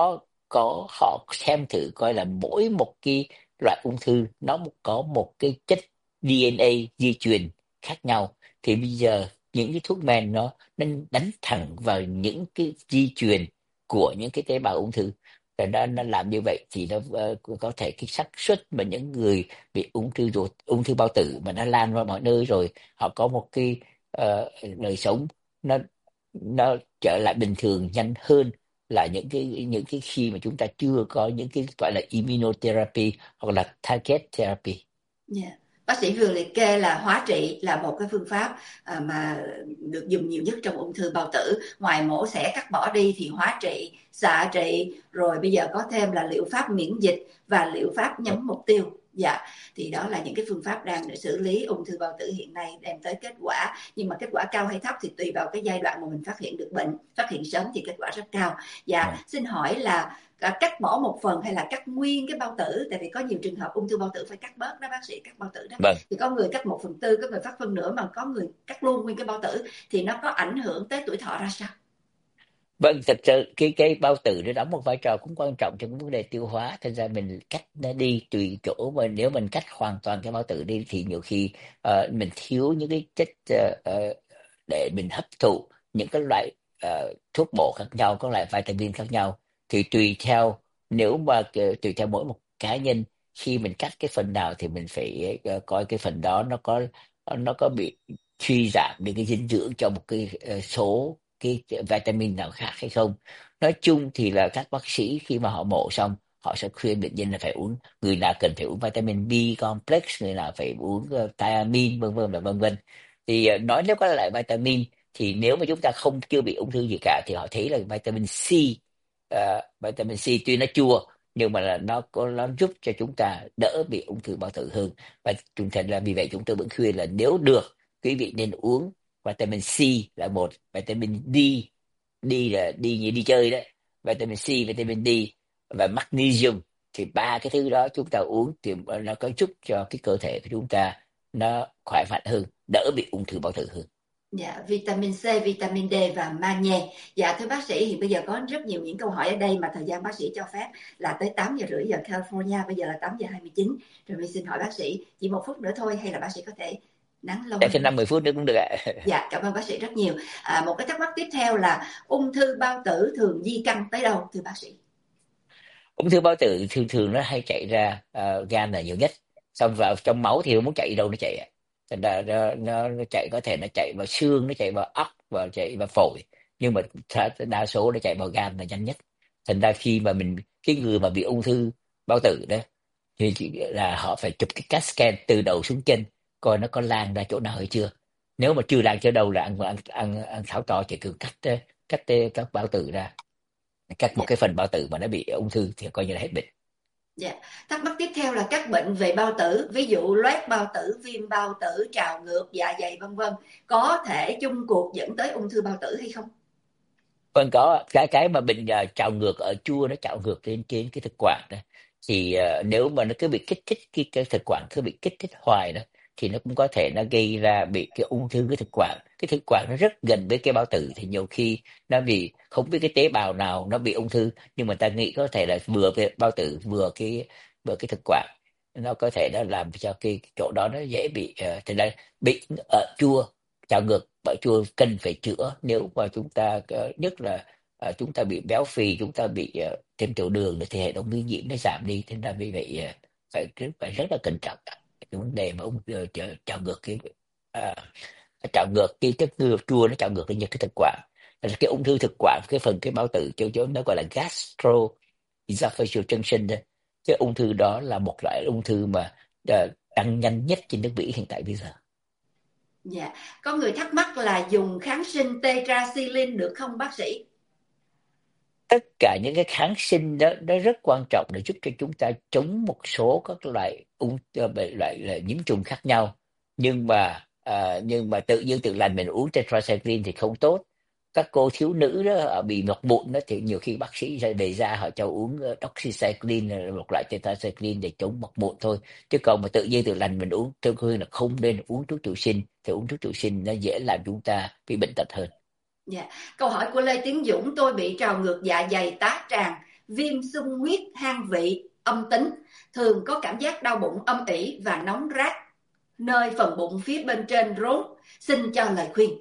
họ xem thử coi là mỗi một cái loại ung thư nó có một cái chất DNA di truyền khác nhau. Thì bây giờ những cái thuốc men nó đánh thẳng vào những cái di truyền của những cái tế bào ung thư. Và nó làm như vậy thì nó có thể cái xác suất mà những người bị ung thư ruột, ung thư bao tử mà nó lan ra mọi nơi rồi, họ có một cái đời sống nó nó trở lại bình thường nhanh hơn là những cái khi mà chúng ta chưa có những cái gọi là immunotherapy hoặc là target therapy. Dạ. Bác sĩ vừa liệt kê là hóa trị là một cái phương pháp mà được dùng nhiều nhất trong ung thư bao tử. Ngoài mổ xẻ cắt bỏ đi thì hóa trị, xạ trị, rồi bây giờ có thêm là liệu pháp miễn dịch và liệu pháp nhắm mục tiêu. Dạ, thì đó là những cái phương pháp đang để xử lý ung thư bao tử hiện nay đem tới kết quả. Nhưng mà kết quả cao hay thấp thì tùy vào cái giai đoạn mà mình phát hiện được bệnh. Phát hiện sớm thì kết quả rất cao. Dạ, xin hỏi là cắt bỏ một phần hay là cắt nguyên cái bao tử, tại vì có nhiều trường hợp ung thư bao tử phải cắt bớt đó bác sĩ, cắt bao tử đó, Vâng. thì có người cắt 1/4, có người cắt phân nửa, mà có người cắt luôn nguyên cái bao tử, thì nó có ảnh hưởng tới tuổi thọ ra sao? Vâng, thật sự cái bao tử nó đóng một vai trò cũng quan trọng trong cái vấn đề tiêu hóa. Thành ra mình cắt nó đi tùy chỗ, mà nếu mình cắt hoàn toàn cái bao tử đi thì nhiều khi mình thiếu những cái chất để mình hấp thụ những cái loại thuốc bổ khác nhau, các loại vitamin khác nhau. Thì tùy theo mỗi một cá nhân, khi mình cắt cái phần nào thì mình phải coi cái phần đó nó có bị suy giảm những cái dinh dưỡng cho một cái số cái vitamin nào khác hay không. Nói chung thì là các bác sĩ khi mà họ mổ xong, họ sẽ khuyên bệnh nhân là phải uống, người nào cần phải uống vitamin B complex, người nào phải uống thiamine, vân vân và vân vân. Thì nói nếu có lại vitamin, thì nếu mà chúng ta chưa bị ung thư gì cả, thì họ thấy là vitamin C tuy nó chua, nhưng mà là nó giúp cho chúng ta đỡ bị ung thư bao tử hơn. Và chúng ta là vì vậy chúng tôi vẫn khuyên là nếu được, quý vị nên uống vitamin C là một, vitamin D, D là đi như đi chơi đấy, vitamin C, vitamin D và magnesium. Thì ba cái thứ đó chúng ta uống thì nó có giúp cho cái cơ thể của chúng ta nó khỏe mạnh hơn, đỡ bị ung thư bao tử hơn. Dạ, vitamin C, vitamin D và magie. Dạ thưa bác sĩ, hiện bây giờ có rất nhiều những câu hỏi ở đây mà thời gian bác sĩ cho phép là tới 8:30 giờ California, bây giờ là 8:29. Rồi mình xin hỏi bác sĩ chỉ 1 phút nữa thôi hay là bác sĩ có thể nắng lâu Để hơn thêm không? 5-10 phút nữa cũng được ạ. Dạ, cảm ơn bác sĩ rất nhiều. Một cái thắc mắc tiếp theo là ung thư bao tử thường di căn tới đâu thưa bác sĩ? Ung thư bao tử thường thường nó hay chạy ra gan là nhiều nhất, xong vào trong máu thì nó muốn chạy đi đâu nó chạy ạ. Thành ra nó chạy, có thể nó chạy vào xương, nó chạy vào óc và chạy vào phổi, nhưng mà đa số nó chạy vào gan là nhanh nhất. Thành ra khi mà cái người mà bị ung thư bao tử đó thì chỉ là họ phải chụp cái CAT scan từ đầu xuống chân coi nó có lan ra chỗ nào hay chưa. Nếu mà chưa lan chỗ đâu là ăn tháo to, chỉ cần cắt các bao tử ra, cắt một Dạ, cái phần bao tử mà nó bị ung thư thì coi như là hết bệnh. dạ. Thắc mắc tiếp theo là các bệnh về bao tử, ví dụ loét bao tử, viêm bao tử, trào ngược, dạ dày vân vân, có thể chung cuộc dẫn tới ung thư bao tử hay không? Vâng, có cái mà bệnh trào ngược ở chua, nó trào ngược lên trên cái thực quản đó, thì nếu mà nó cứ bị kích thích, cái thực quản cứ bị kích thích hoài đó, thì nó cũng có thể nó gây ra bị cái ung thư cái thực quản. Cái thực quản nó rất gần với cái bao tử thì nhiều khi nó bị không biết cái tế bào nào nó bị ung thư, nhưng mà ta nghĩ có thể là vừa cái bao tử vừa cái thực quản, nó có thể nó làm cho cái chỗ đó nó dễ bị thì là bị ở chua, trào ngược bởi chua cần phải chữa. Nếu mà chúng ta nhất là chúng ta bị béo phì, chúng ta bị thêm tiểu đường nữa, thì hệ thống miễn nhiễm nó giảm đi. Thế nên vì vậy phải rất là cẩn trọng cái vấn đề mà trào ngược à, trào ngược cái chất chua, nó trào ngược lên những cái thực quản. Cái ung thư thực quản, cái bao tử chỗ chỗ nó gọi là gastro esophageal junction đó. Cái ung thư đó là một loại ung thư mà tăng nhanh nhất trên nước Mỹ hiện tại bây giờ. Dạ, có người thắc mắc là dùng kháng sinh tetracycline được không bác sĩ? Tất cả những cái kháng sinh đó nó rất quan trọng để giúp cho chúng ta chống một số các loại loại là nhiễm trùng khác nhau, nhưng mà tự nhiên tự lành mình uống tetracycline thì không tốt. Các cô thiếu nữ đó bị ngọc mụn đó thì nhiều khi bác sĩ ra đề ra họ cho uống doxycycline là một loại tetracycline để chống mọc mụn thôi. Chứ còn mà tự nhiên tự lành mình uống, tôi khuyên là không nên uống thuốc trụ sinh, thì uống thuốc trụ sinh nó dễ làm chúng ta bị bệnh tật hơn. Dạ. Câu hỏi của Lê Tiến Dũng, tôi bị trào ngược dạ dày, tá tràng, viêm xung huyết, han vị âm tính, thường có cảm giác đau bụng âm ỉ và nóng rát nơi phần bụng phía bên trên rốn. Xin cho lời khuyên.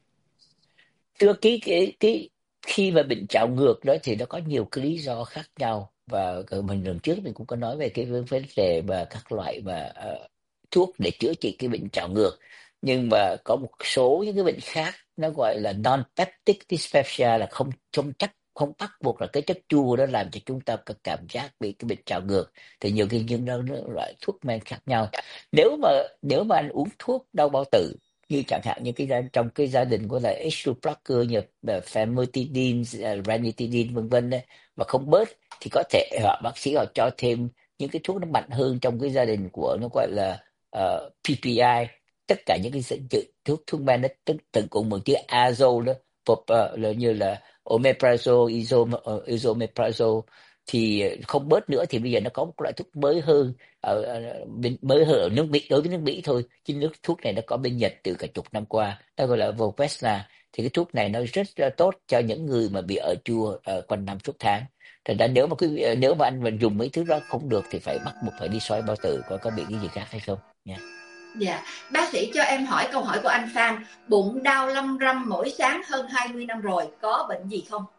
Thưa, cái khi mà bệnh trào ngược đó thì nó có nhiều cái lý do khác nhau, và mình lần trước mình cũng có nói về cái vấn đề mà các loại mà thuốc để chữa trị cái bệnh trào ngược. Nhưng mà có một số những cái bệnh khác nó gọi là non-peptic dyspepsia, là không không chắc không bắt buộc là cái chất chua đó làm cho chúng ta có cảm giác bị cái bệnh trào ngược. Thì nhiều cái những loại thuốc men khác nhau. Nếu mà anh uống thuốc đau bao tử, như chẳng hạn như trong cái gia đình của là H2 blocker như famotidine, ranitidine vân vân đấy, mà không bớt, thì có thể bác sĩ họ cho thêm những cái thuốc nó mạnh hơn trong cái gia đình của nó, gọi là PPI. Tất cả những cái thuốc men nó từng cùng một chữ azole đó, là như là omeprazole, isomeprazole, thì không bớt nữa thì bây giờ nó có một loại thuốc mới hơn, mới hơn ở nước Mỹ, đối với nước Mỹ thôi, chứ thuốc này nó có bên Nhật từ cả chục năm qua, nó gọi là Voquezna. Thì cái thuốc này nó rất là tốt cho những người mà bị ở chua quanh năm suốt tháng. Thành ra nếu mà anh mà dùng mấy thứ đó không được thì phải bắt buộc phải đi soi bao tử coi có bị cái gì khác hay không nha. Dạ. Bác sĩ cho em hỏi câu hỏi của anh Phan, bụng đau lâm râm mỗi sáng hơn 20 năm rồi, có bệnh gì không?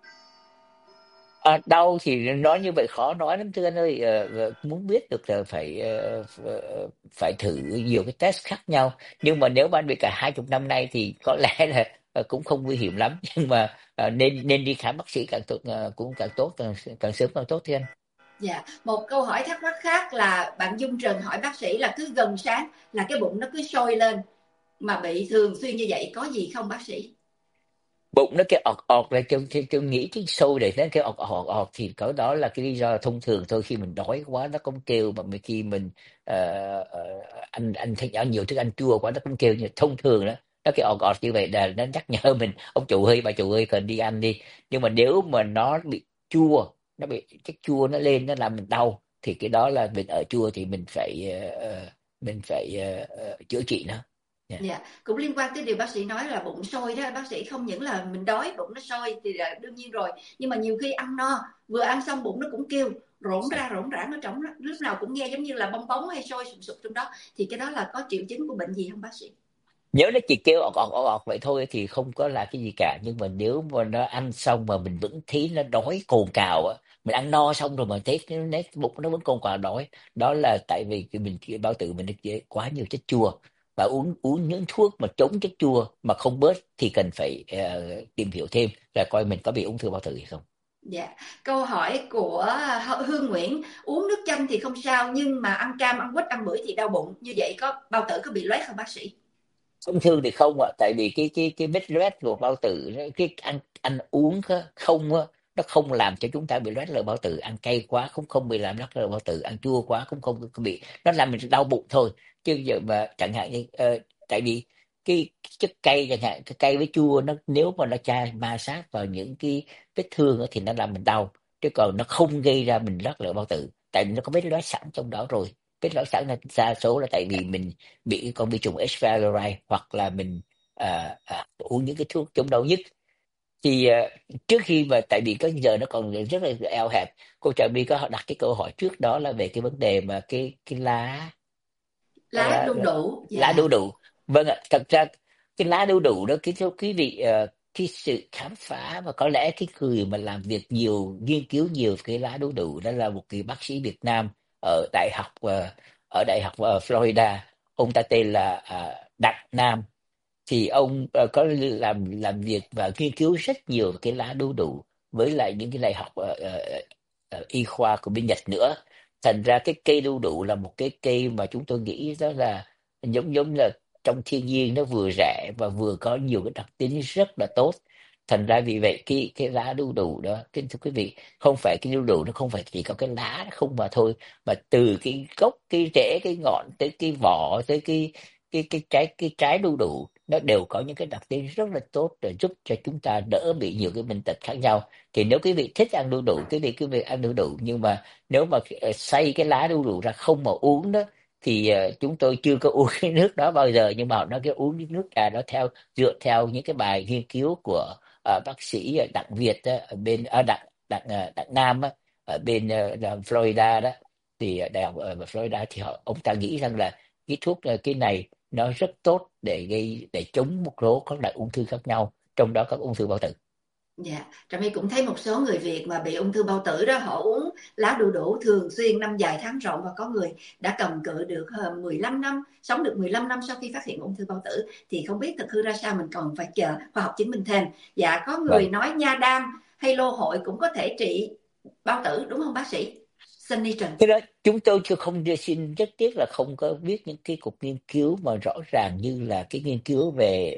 Đau thì nói như vậy khó nói lắm thưa anh ơi. Muốn biết được là phải thử nhiều cái test khác nhau. Nhưng mà nếu bạn bị cả 20 năm nay thì có lẽ là cũng không nguy hiểm lắm. Nhưng mà nên nên đi khám bác sĩ càng tốt, cũng càng tốt, càng sớm càng tốt thưa anh. Dạ, một câu hỏi thắc mắc khác là bạn Dung Trần hỏi bác sĩ là cứ gần sáng là cái bụng nó cứ sôi lên, mà bị thường xuyên như vậy có gì không bác sĩ? Bụng nó kêu ọt ọt là tôi nghĩ cái sâu để nó kêu ọt ọt ọt thì có đó là cái lý do thông thường thôi. Khi mình đói quá nó cũng kêu, mà khi mình ờ, ờ, ăn thấy ăn nhiều thức ăn chua quá nó cũng kêu. Như thông thường đó nó kêu ọt ọt như vậy là nó nhắc nhở mình, ông chủ ơi bà chủ ơi cần đi ăn đi. Nhưng mà nếu mà nó bị chua, nó bị chất chua nó lên nó làm mình đau, thì cái đó là mình ở chua, thì mình phải chữa trị nó. Yeah. Dạ, cũng liên quan tới điều bác sĩ nói là bụng sôi đó, bác sĩ, không những là mình đói bụng nó sôi thì là đương nhiên rồi, nhưng mà nhiều khi ăn no, vừa ăn xong bụng nó cũng kêu rỗn rãng ở trong đó, lúc nào cũng nghe giống như là bong bóng hay sôi sùng sục trong đó, thì cái đó là có triệu chứng của bệnh gì không bác sĩ? Nếu nó chỉ kêu ọt vậy thôi thì không có là cái gì cả, nhưng mà nếu mà nó ăn xong mà mình vẫn thấy nó đói cồn cào á, mình ăn no xong rồi mà thấy cái bụng nó vẫn cồn cào đói, đó là tại vì cái bao tử mình nó chế quá nhiều chất chua, và uống uống những thuốc mà chống chất chua mà không bớt thì cần phải tìm hiểu thêm là coi mình có bị ung thư bao tử hay không. Dạ, câu hỏi của Hương Nguyễn, uống nước chanh thì không sao nhưng mà ăn cam, ăn quýt, ăn bưởi thì đau bụng, như vậy có bao tử có bị loét không bác sĩ? Thông thường thì không ạ, tại vì cái vết loét của bao tử cái ăn ăn uống không á, nó không làm cho chúng ta bị loét lở bao tử, ăn cay quá cũng không bị làm loét lở bao tử, ăn chua quá cũng không bị, nó làm mình đau bụng thôi. Chứ giờ mà chẳng hạn như tại vì cái chất cay chẳng hạn, cái cay với chua nó nếu mà nó ma sát vào những cái vết thương á thì nó làm mình đau, chứ còn nó không gây ra mình loét lở bao tử, tại vì nó có vết loét sẵn trong đó rồi. Vết loét sẵn là đa số là tại vì mình bị cái con vi trùng H. pylori, hoặc là mình uống những cái thuốc chống đau nhức. Thì trước khi mà tại vì có giờ nó còn rất là eo hẹp, cô Trà My có đặt cái câu hỏi trước đó là về cái vấn đề mà cái lá Lá lá, đu đủ, lá dạ. đu đủ. Vâng ạ, thật ra cái lá đu đủ đó, cái thưa quý vị, cái sự khám phá và có lẽ cái người mà làm việc nhiều, nghiên cứu nhiều về cái lá đu đủ đó là một người bác sĩ Việt Nam ở đại học Florida. Ông ta tên là Đặng Nam. Thì ông có làm việc và nghiên cứu rất nhiều về cái lá đu đủ, với lại những cái đại học y khoa của bên Nhật nữa. Thành ra cái cây đu đủ là một cái cây mà chúng tôi nghĩ đó là giống giống là trong thiên nhiên, nó vừa rẻ và vừa có nhiều cái đặc tính rất là tốt. Thành ra vì vậy cái lá đu đủ đó, kính thưa quý vị, không phải cái đu đủ nó không phải chỉ có cái lá không mà thôi, mà từ cái gốc, cái rễ, cái ngọn, tới cái vỏ, tới cái trái đu đủ, nó đều có những cái đặc tính rất là tốt để giúp cho chúng ta đỡ bị nhiều cái bệnh tật khác nhau. Thì nếu quý vị thích ăn đu đủ, quý vị ăn đu đủ, nhưng mà nếu mà xay cái lá đu đủ ra không mà uống đó, thì chúng tôi chưa có uống cái nước đó bao giờ, nhưng mà họ nói cái uống cái nước trà đó dựa theo những cái bài nghiên cứu của bác sĩ Đặng Việt á, ở bên Đặng Nam á, ở bên Florida đó. Thì đại học ở Florida thì ông ta nghĩ rằng là cái thuốc cái này nó rất tốt để chống một số các loại ung thư khác nhau, trong đó có ung thư bao tử. Dạ, Trà My cũng thấy một số người Việt mà bị ung thư bao tử đó, họ uống lá đu đủ thường xuyên năm dài tháng rộng, và có người đã cầm cự được 15 năm, sống được 15 năm sau khi phát hiện ung thư bao tử. Thì không biết thực hư ra sao, mình còn phải chờ khoa học chứng minh thêm. Dạ, có người Vâng, nói nha đam hay lô hội cũng có thể trị bao tử đúng không bác sĩ? Sunny Trần. cái đó chúng tôi chưa không xin rất tiếc là không có biết những cái cuộc nghiên cứu mà rõ ràng như là cái nghiên cứu về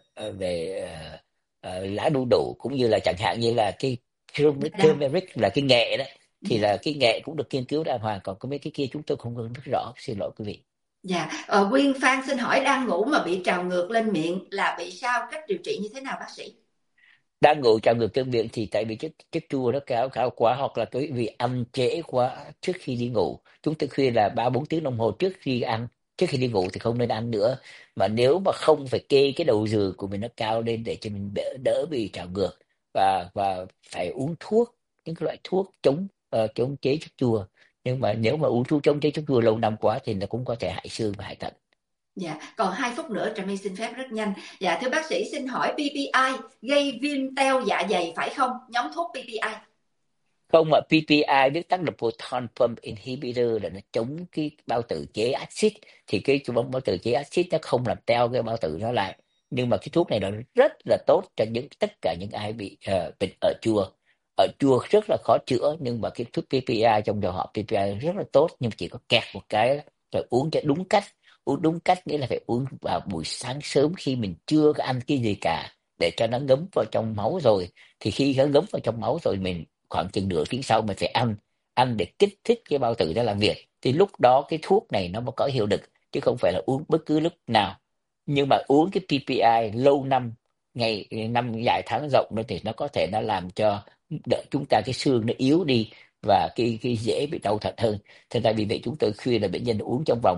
lá đu đủ, cũng như là chẳng hạn như là cái Nha đam. turmeric là cái nghệ đó, thì Dạ. là cái nghệ cũng được nghiên cứu đàng hoàng, còn có mấy cái kia chúng tôi không có biết rõ, xin lỗi quý vị. Dạ, Quyên Phan xin hỏi, đang ngủ mà bị trào ngược lên miệng là bị sao, cách điều trị như thế nào bác sĩ? Đang ngủ trào ngược cơn miệng thì tại vì chất chất chua nó cao cao quá, hoặc là quý vị ăn trễ quá trước khi đi ngủ. Chúng tôi khuyên là 3-4 tiếng đồng hồ trước khi đi ngủ thì không nên ăn nữa. Mà nếu mà không, phải kê cái đầu giường của mình nó cao lên để cho mình đỡ bị trào ngược, và phải uống thuốc, những cái loại thuốc chống chế chất chua. Nhưng mà nếu mà uống thuốc chống chế chất chua lâu năm quá thì nó cũng có thể hại xương và hại thận. Dạ, còn 2 phút nữa Trà My xin phép rất nhanh. Dạ, thưa bác sĩ, xin hỏi PPI gây viêm teo dạ dày phải không? Nhóm thuốc PPI. Không, mà PPI viết tắt là proton pump inhibitor, là nó chống cái bao tử chế axit. Thì cái bao tử chế axit nó không làm teo cái bao tử nó lại, nhưng mà cái thuốc này nó rất là tốt cho tất cả những ai bị bệnh ở chua rất là khó chữa. Nhưng mà cái thuốc PPI trong trường hợp PPI rất là tốt, nhưng mà chỉ có kẹt một cái là uống cho đúng cách. Uống đúng cách nghĩa là phải uống vào buổi sáng sớm khi mình chưa có ăn cái gì cả, để cho nó ngấm vào trong máu rồi. Thì khi nó ngấm vào trong máu rồi, mình khoảng chừng nửa tiếng sau mình phải ăn để kích thích cái bao tử nó làm việc, thì lúc đó cái thuốc này nó mới có hiệu lực, chứ không phải là uống bất cứ lúc nào. Nhưng mà uống cái PPI lâu năm, năm dài tháng rộng nữa, thì nó có thể nó làm cho đỡ chúng ta cái xương nó yếu đi, và cái dễ bị đau thận hơn. Thế tại vì vậy chúng tôi khuyên là bệnh nhân uống trong vòng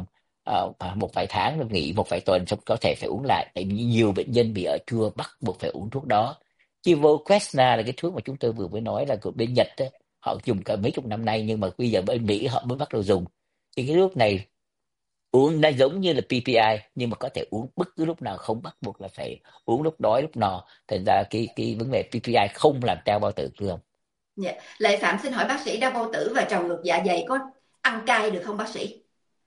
một vài tháng rồi nghỉ một vài tuần xong có thể phải uống lại, tại vì nhiều bệnh nhân bị ở chua bắt buộc phải uống thuốc đó. Chivoquesna là cái thuốc mà chúng tôi vừa mới nói là của bên Nhật đó, họ dùng cả mấy chục năm nay nhưng mà bây giờ bên Mỹ họ mới bắt đầu dùng. Thì cái thuốc này uống nó giống như là PPI nhưng mà có thể uống bất cứ lúc nào, không bắt buộc là phải uống lúc đói lúc no. Thành ra cái vấn đề PPI không làm trao bao tử được không? Dạ. Lệ Phạm xin hỏi bác sĩ, đau bao tử và trào ngược dạ dày có ăn cay được không bác sĩ?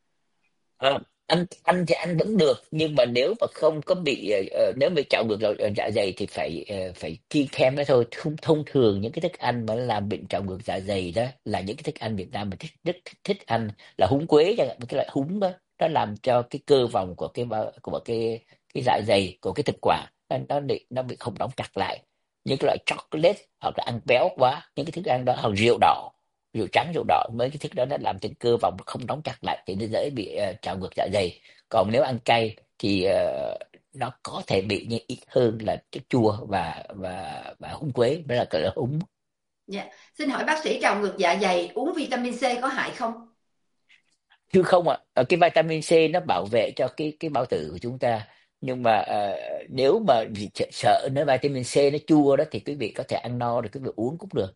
Ăn thì ăn vẫn được, nhưng mà nếu mà không có bị nếu mà trào ngược dạ dày thì phải kiêng khem đó thôi. Thông thường những cái thức ăn mà làm bệnh trào ngược dạ dày đó là những cái thức ăn Việt Nam mình thích ăn, là húng quế chẳng hạn, cái loại húng đó nó làm cho cái cơ vòng của cái dạ dày của cái thực quản nó bị không đóng chặt lại. Những cái loại chocolate hoặc là ăn béo quá, những cái thức ăn đó, hoặc rượu đỏ, rượu trắng rượu đỏ, mấy cái thức đó nó làm cho cơ vòng nó không đóng chặt lại thì nó dễ bị trào ngược dạ dày. Còn nếu ăn cay thì nó có thể bị nhưng ít hơn là chất chua và húng quế, đó là cỡ húng. Dạ. Xin hỏi bác sĩ, trào ngược dạ dày uống vitamin C có hại không? Chứ không ạ. Cái vitamin C nó bảo vệ cho cái bao tử của chúng ta, nhưng mà nếu mà vì sợ nếu vitamin C nó chua đó thì quý vị có thể ăn no rồi quý vị uống cũng được.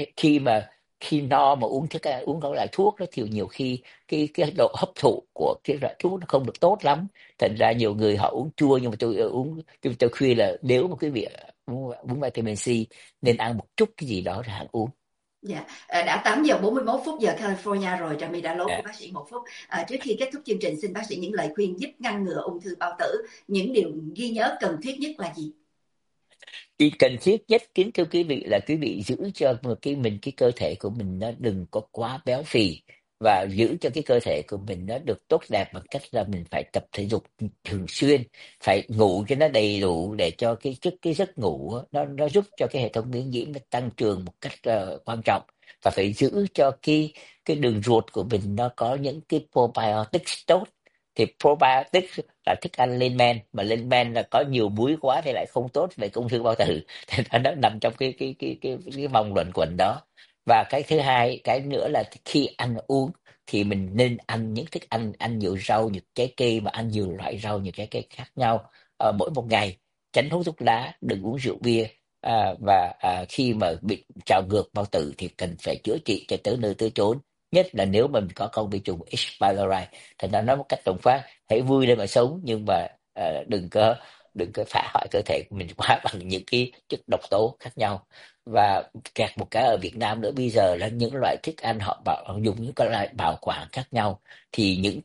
Khi no mà uống uống các loại thuốc đó thì nhiều khi cái độ hấp thụ của cái loại thuốc nó không được tốt lắm. Thành ra nhiều người họ uống chua, nhưng mà tôi khuyên là nếu mà quý vị uống vitamin C nên ăn một chút cái gì đó rồi hãng uống. Dạ. Đã 8 giờ 41 phút giờ California rồi, Trà My đã lố của bác sĩ 1 phút. Trước khi kết thúc chương trình, xin bác sĩ những lời khuyên giúp ngăn ngừa ung thư bao tử, những điều ghi nhớ cần thiết nhất là gì? Chỉ cần thiết nhất kính thưa quý vị là quý vị giữ cho cái cơ thể của mình nó đừng có quá béo phì, và giữ cho cái cơ thể của mình nó được tốt đẹp bằng cách là mình phải tập thể dục thường xuyên, phải ngủ cho nó đầy đủ để cho cái giấc ngủ á, nó giúp cho cái hệ thống miễn nhiễm nó tăng cường một cách quan trọng, và phải giữ cho cái đường ruột của mình nó có những cái probiotics tốt. Thì probiotics là thức ăn lên men, mà lên men là có nhiều muối quá thì lại không tốt về ung thư bao tử. Thế nên nó nằm trong cái vòng luẩn quẩn đó. Và cái thứ hai, cái nữa là khi ăn uống thì mình nên ăn những thức ăn nhiều rau, nhiều trái cây, mà ăn nhiều loại rau, nhiều trái cây khác nhau mỗi một ngày. Tránh hút thuốc lá, đừng uống rượu bia. Và khi mà bị trào ngược bao tử thì cần phải chữa trị cho tới nơi tới chốn, nhất là nếu mình có con vi trùng H. pylori. Thành ra nói một cách tổng quát, hãy vui lên mà sống, nhưng mà đừng có phá hoại cơ thể của mình quá bằng những cái chất độc tố khác nhau. Và kẹt một cái ở Việt Nam nữa bây giờ là những loại thức ăn họ dùng những cái loại bảo quản khác nhau, thì những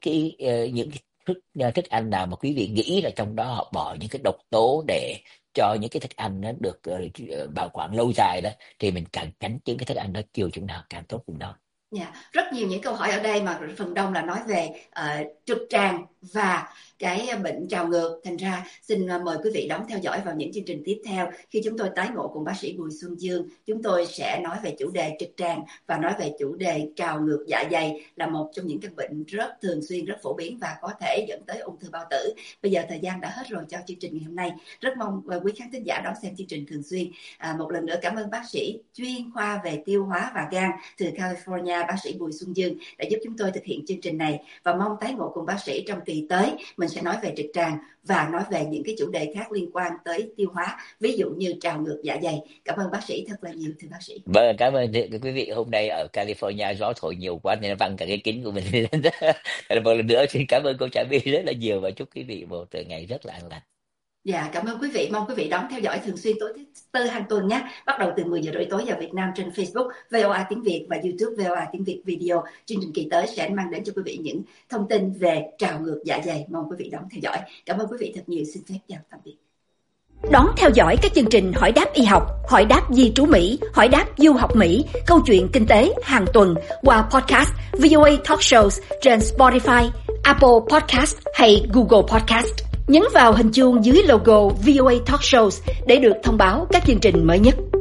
cái thức ăn nào mà quý vị nghĩ là trong đó họ bỏ những cái độc tố để cho những cái thức ăn nó được bảo quản lâu dài đó, thì mình càng tránh những cái thức ăn đó nhiều chừng nào càng tốt chừng đó. Dạ, rất nhiều những câu hỏi ở đây mà phần đông là nói về trực tràng và cái bệnh trào ngược. Thành ra xin mời quý vị đón theo dõi vào những chương trình tiếp theo. Khi chúng tôi tái ngộ cùng bác sĩ Bùi Xuân Dương, chúng tôi sẽ nói về chủ đề trực tràng và nói về chủ đề trào ngược dạ dày, là một trong những căn bệnh rất thường xuyên, rất phổ biến và có thể dẫn tới ung thư bao tử. Bây giờ thời gian đã hết rồi cho chương trình ngày hôm nay. Rất mong quý khán thính giả đón xem chương trình thường xuyên. Một lần nữa cảm ơn bác sĩ chuyên khoa về tiêu hóa và gan từ California, bác sĩ Bùi Xuân Dương đã giúp chúng tôi thực hiện chương trình này, và mong tái ngộ cùng bác sĩ trong kỳ tới. Mình sẽ nói về trực tràng và nói về những cái chủ đề khác liên quan tới tiêu hóa, ví dụ như trào ngược dạ dày. Cảm ơn bác sĩ thật là nhiều, thưa bác sĩ. Vâng, cảm ơn quý vị. Hôm nay ở California gió thổi nhiều quá nên nó văng cả cái kính của mình lên. Một lần nữa xin cảm ơn cô Trà My rất là nhiều, và chúc quý vị một ngày rất là an lành. Dạ, cảm ơn quý vị. Mong quý vị đón theo dõi thường xuyên tối thứ Tư hàng tuần nhé. Bắt đầu từ 10 giờ rưỡi tối giờ Việt Nam trên Facebook VOA tiếng Việt và YouTube VOA tiếng Việt Video. Chương trình kỳ tới sẽ mang đến cho quý vị những thông tin về trào ngược dạ dày. Mong quý vị đón theo dõi. Cảm ơn quý vị thật nhiều. Xin phép chào tạm biệt. Đón theo dõi các chương trình Hỏi đáp y học, Hỏi đáp di trú Mỹ, Hỏi đáp du học Mỹ, Câu chuyện kinh tế hàng tuần qua podcast VOA Talk Shows trên Spotify, Apple Podcast hay Google Podcast. Nhấn vào hình chuông dưới logo VOA Talk Shows để được thông báo các chương trình mới nhất.